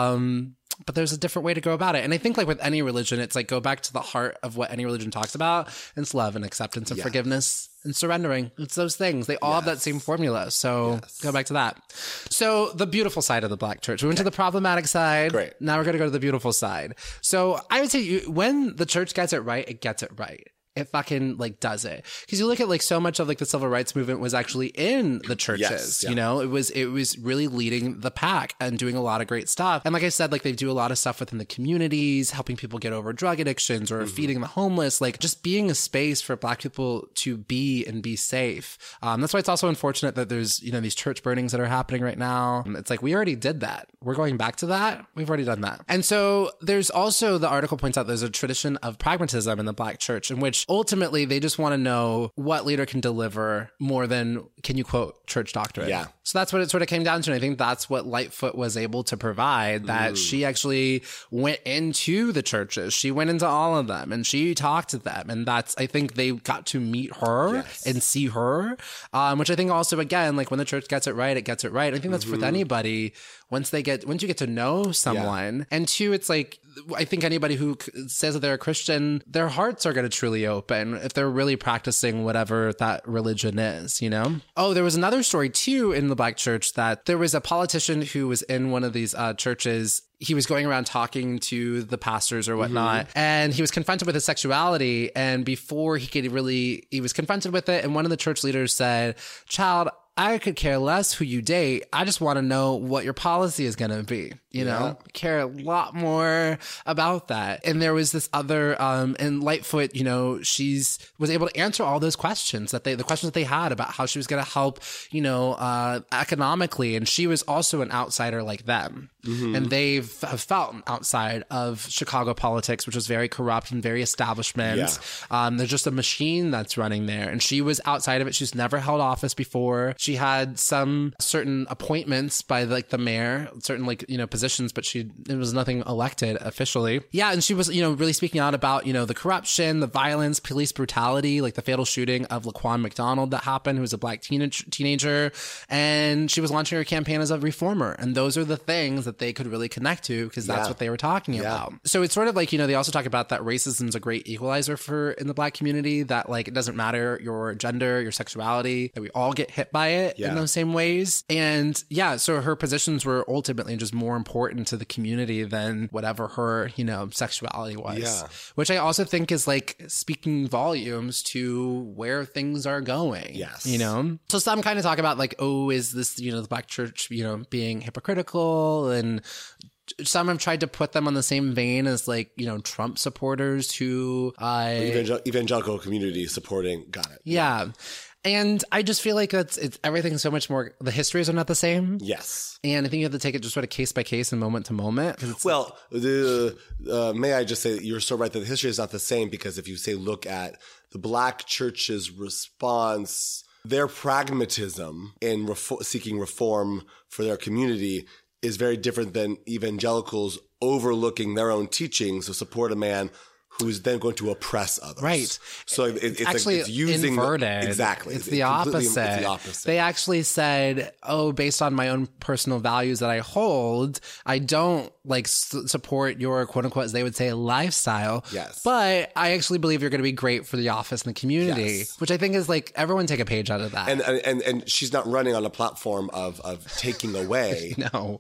But there's a different way to go about it. And I think like with any religion, it's like go back to the heart of what any religion talks about. And it's love and acceptance and forgiveness and surrendering. It's those things. They all have that same formula. So go back to that. So the beautiful side of the Black church. We went to the problematic side. Great. Now we're going to go to the beautiful side. So I would say when the church gets it right, it gets it right. It fucking like does it. Because you look at like so much of like the civil rights movement was actually in the churches, it was really leading the pack and doing a lot of great stuff. And like I said, like they do a lot of stuff within the communities, helping people get over drug addictions or feeding the homeless, like just being a space for Black people to be and be safe. That's why it's also unfortunate that there's, these church burnings that are happening right now. It's like, we already did that. We're going back to that. We've already done that. And so there's also, the article points out there's a tradition of pragmatism in the Black church in which ultimately they just want to know what leader can deliver more than can you quote church doctrine. Yeah. So that's what it sort of came down to. And I think that's what Lightfoot was able to provide, that she actually went into the churches. She went into all of them and she talked to them. And I think they got to meet her and see her, which I think also, again, like when the church gets it right, it gets it right. I think that's with anybody. Once you get to know someone, and two, it's like, I think anybody who says that they're a Christian, their hearts are going to truly open if they're really practicing whatever that religion is, Oh, there was another story too in the Black church that there was a politician who was in one of these churches. He was going around talking to the pastors or whatnot, and he was confronted with his sexuality. And before he was confronted with it. And one of the church leaders said, "Child, I could care less who you date. I just want to know what your policy is going to be. Care a lot more about that." And there was this other, and Lightfoot, she's was able to answer all those questions the questions that they had about how she was going to help, economically. And she was also an outsider like them. And they've felt outside of Chicago politics, which was very corrupt and very establishment. There's just a machine that's running there. And she was outside of it. She's never held office before. She had some certain appointments by like the mayor, certain positions, but it was nothing elected officially. Yeah. And she was, really speaking out about, the corruption, the violence, police brutality, like the fatal shooting of Laquan McDonald that happened, who was a Black teenager. And she was launching her campaign as a reformer. And those are the things that they could really connect to because that's what they were talking about. So it's sort of like, they also talk about that racism is a great equalizer in the Black community, that like it doesn't matter your gender, your sexuality, that we all get hit by it in those same ways. And so her positions were ultimately just more important to the community than whatever her, sexuality was. Which I also think is like speaking volumes to where things are going. So some kind of talk about like, oh, is this, the Black church, being hypocritical? And some have tried to put them on the same vein as like, Trump supporters who evangelical community supporting. Got it. Yeah. And I just feel like it's everything's so much more, the histories are not the same. Yes. And I think you have to take it just sort of case by case and moment to moment. Well, may I just say that you're so right that the history is not the same, because if you look at the Black church's response, their pragmatism in seeking reform for their community is very different than evangelicals overlooking their own teachings to support a man who's then going to oppress others. Right. So it's actually it's using inverted. Exactly. It's the opposite. It's the opposite. They actually said, based on my own personal values that I hold, I don't support your quote unquote, as they would say, lifestyle. Yes. But I actually believe you're going to be great for the office and the community, which I think is everyone take a page out of that. And she's not running on a platform of taking away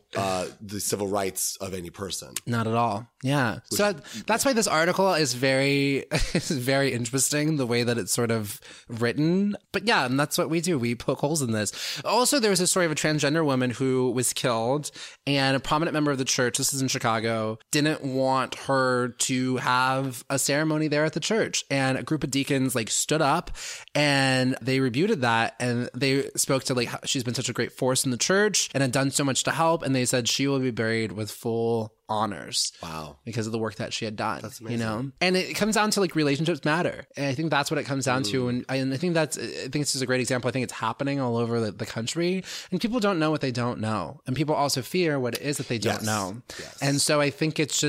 the civil rights of any person. Not at all. Yeah. So that's why this article is very interesting, the way that it's sort of written. But yeah, and that's what we do. We poke holes in this. Also, there was a story of a transgender woman who was killed, and a prominent member of the church, this is in Chicago, didn't want her to have a ceremony there at the church. And a group of deacons stood up and they rebutted that. And they spoke to how she's been such a great force in the church and had done so much to help. And they said she will be buried with full honors. Wow. Because of the work that she had done. That's amazing. And it comes down to relationships matter. And I think that's what it comes down to. And I think it's just a great example. I think it's happening all over the country, and people don't know what they don't know. And people also fear what it is that they don't know. Yes. And so I think it's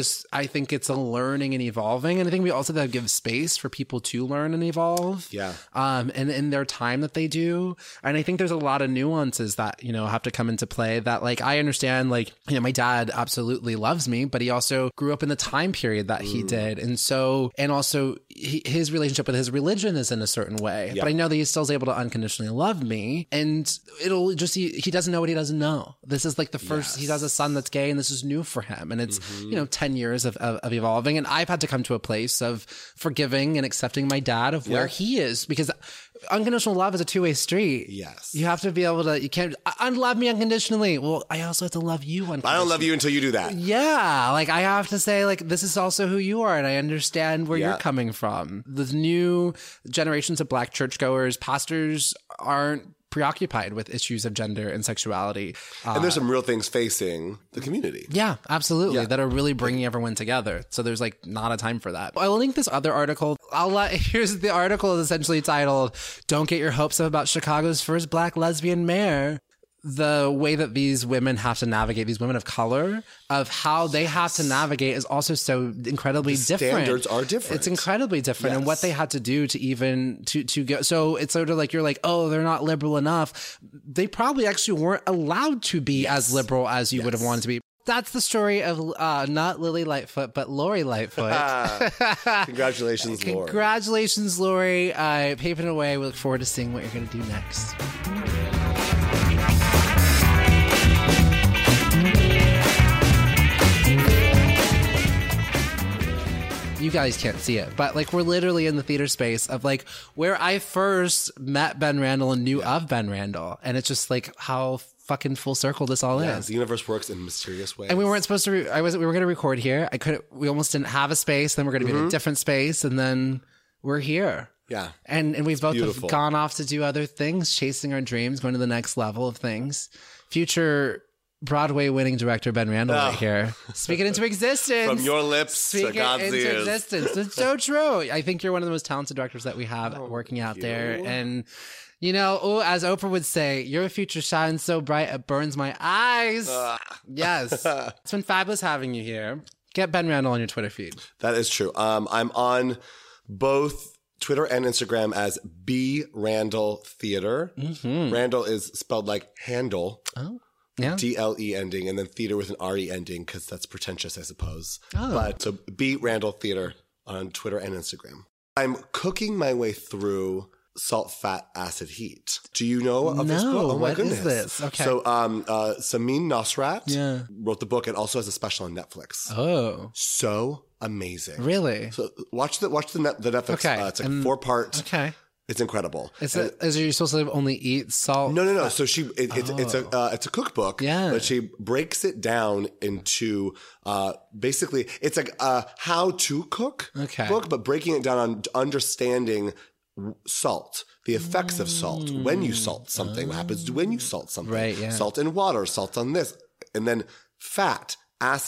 a learning and evolving. And I think we also have to give space for people to learn and evolve. Yeah. And in their time that they do. And I think there's a lot of nuances that, have to come into play that I understand, my dad absolutely loves me, but he also grew up in the time period that he did. And so, and also his relationship with his religion is in a certain way, but I know that he still is able to unconditionally love me, and it'll just, he doesn't know what he doesn't know. This is the first, he has a son that's gay, and this is new for him. And it's, 10 years of evolving. And I've had to come to a place of forgiving and accepting my dad of where he is, because unconditional love is a two-way street. Yes. You have to be able to, you can't unlove me unconditionally. Well, I also have to love you unconditionally. I don't love you until you do that. Yeah. I have to say, this is also who you are, and I understand where you're coming from. The new generations of Black churchgoers, pastors aren't preoccupied with issues of gender and sexuality. And there's some real things facing the community. Yeah, absolutely. That are really bringing everyone together. So there's not a time for that. I'll link this other article. Here's the article is essentially titled, "Don't Get Your Hopes Up About Chicago's First Black Lesbian Mayor." The way that these women have to navigate, these women of color, of how they have to navigate is also so incredibly different. Standards are different. It's incredibly different. And what they had to do to even to go. So it's sort of you're oh, they're not liberal enough. They probably actually weren't allowed to be as liberal as you would have wanted to be. That's the story of not Lily Lightfoot, but Lori Lightfoot. Congratulations, Lori. Congratulations, Lori. Paving away. We look forward to seeing what you're going to do next. You guys can't see it, but we're literally in the theater space of where I first met Ben Randall and knew of Ben Randall. And it's just how fucking full circle this all is. The universe works in mysterious ways. And we weren't supposed to, we were going to record here. We almost didn't have a space. Then we're going to be in a different space. And then we're here. Yeah. And we've both have gone off to do other things, chasing our dreams, going to the next level of things. Future Broadway-winning director Ben Randall right here. Speak it into existence. From your lips to God's ears. Speak it into existence. It's so true. I think you're one of the most talented directors that we have working out there. And, as Oprah would say, your future shines so bright it burns my eyes. Yes. It's been fabulous having you here. Get Ben Randall on your Twitter feed. That is true. I'm on both Twitter and Instagram as B Randall Theater. Mm-hmm. Randall is spelled like handle. Oh. Yeah. DLE ending, and then theater with an RE ending, because that's pretentious, I suppose. Oh. But so B Randall Theater on Twitter and Instagram. I'm cooking my way through Salt, Fat, Acid, Heat. Do you know of this book? Oh my goodness. What is this? Okay. So Samin Nosrat wrote the book and also has a special on Netflix. Oh. So amazing. Really? So watch the Netflix. Okay. It's a 4-part. Okay. It's incredible. Is you supposed to only eat salt? No. So it's a cookbook. Yeah. But she breaks it down into basically it's a how to cook book, but breaking it down on understanding salt, the effects of salt, when you salt something, what happens when you salt something. Right. Yeah. Salt in water, salt on this, and then fat, acid,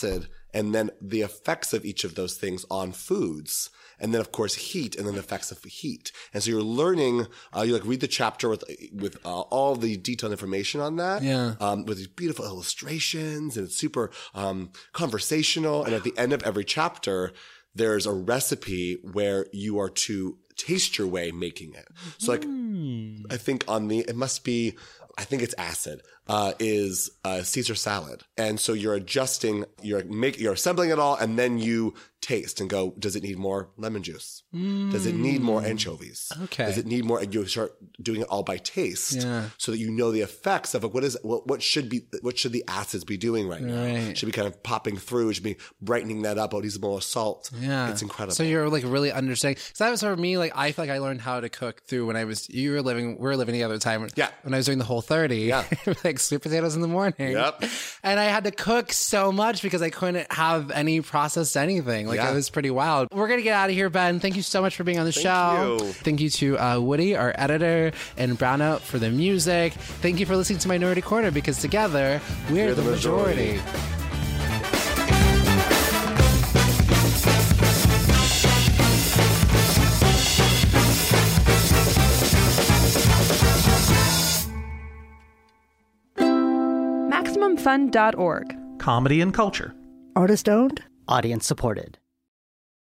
and then the effects of each of those things on foods. And then, of course, heat, and then the effects of heat. And so you're learning, you like read the chapter with all the detailed information on that. Yeah. With these beautiful illustrations, and it's super conversational. And at the end of every chapter, there's a recipe where you are to taste your way making it. So like, I think I think it's acid, is Caesar salad. And so you're adjusting, you're assembling it all, and then you taste and go, does it need more lemon juice? Does it need more anchovies? Okay. Does it need more? And you start doing it all by taste, so that you know the effects of it. What should the acids be doing right now? It should be kind of popping through. It should be brightening that up. Oh, needs more salt. Yeah. It's incredible. So you're like really understanding. Because that was for me, like, I feel like I learned how to cook through when we were living together at the time. Yeah. When I was doing the Whole30. Yeah. Like sweet potatoes in the morning. Yep. And I had to cook so much because I couldn't have any processed anything. Like, it was pretty wild. We're going to get out of here, Ben. Thank you so much for being on the show. Thank you to Woody, our editor, and Brownout for the music. Thank you for listening to Minority Corner, because together, we're the majority. MaximumFun.org. Comedy and culture. Artist owned. Audience supported.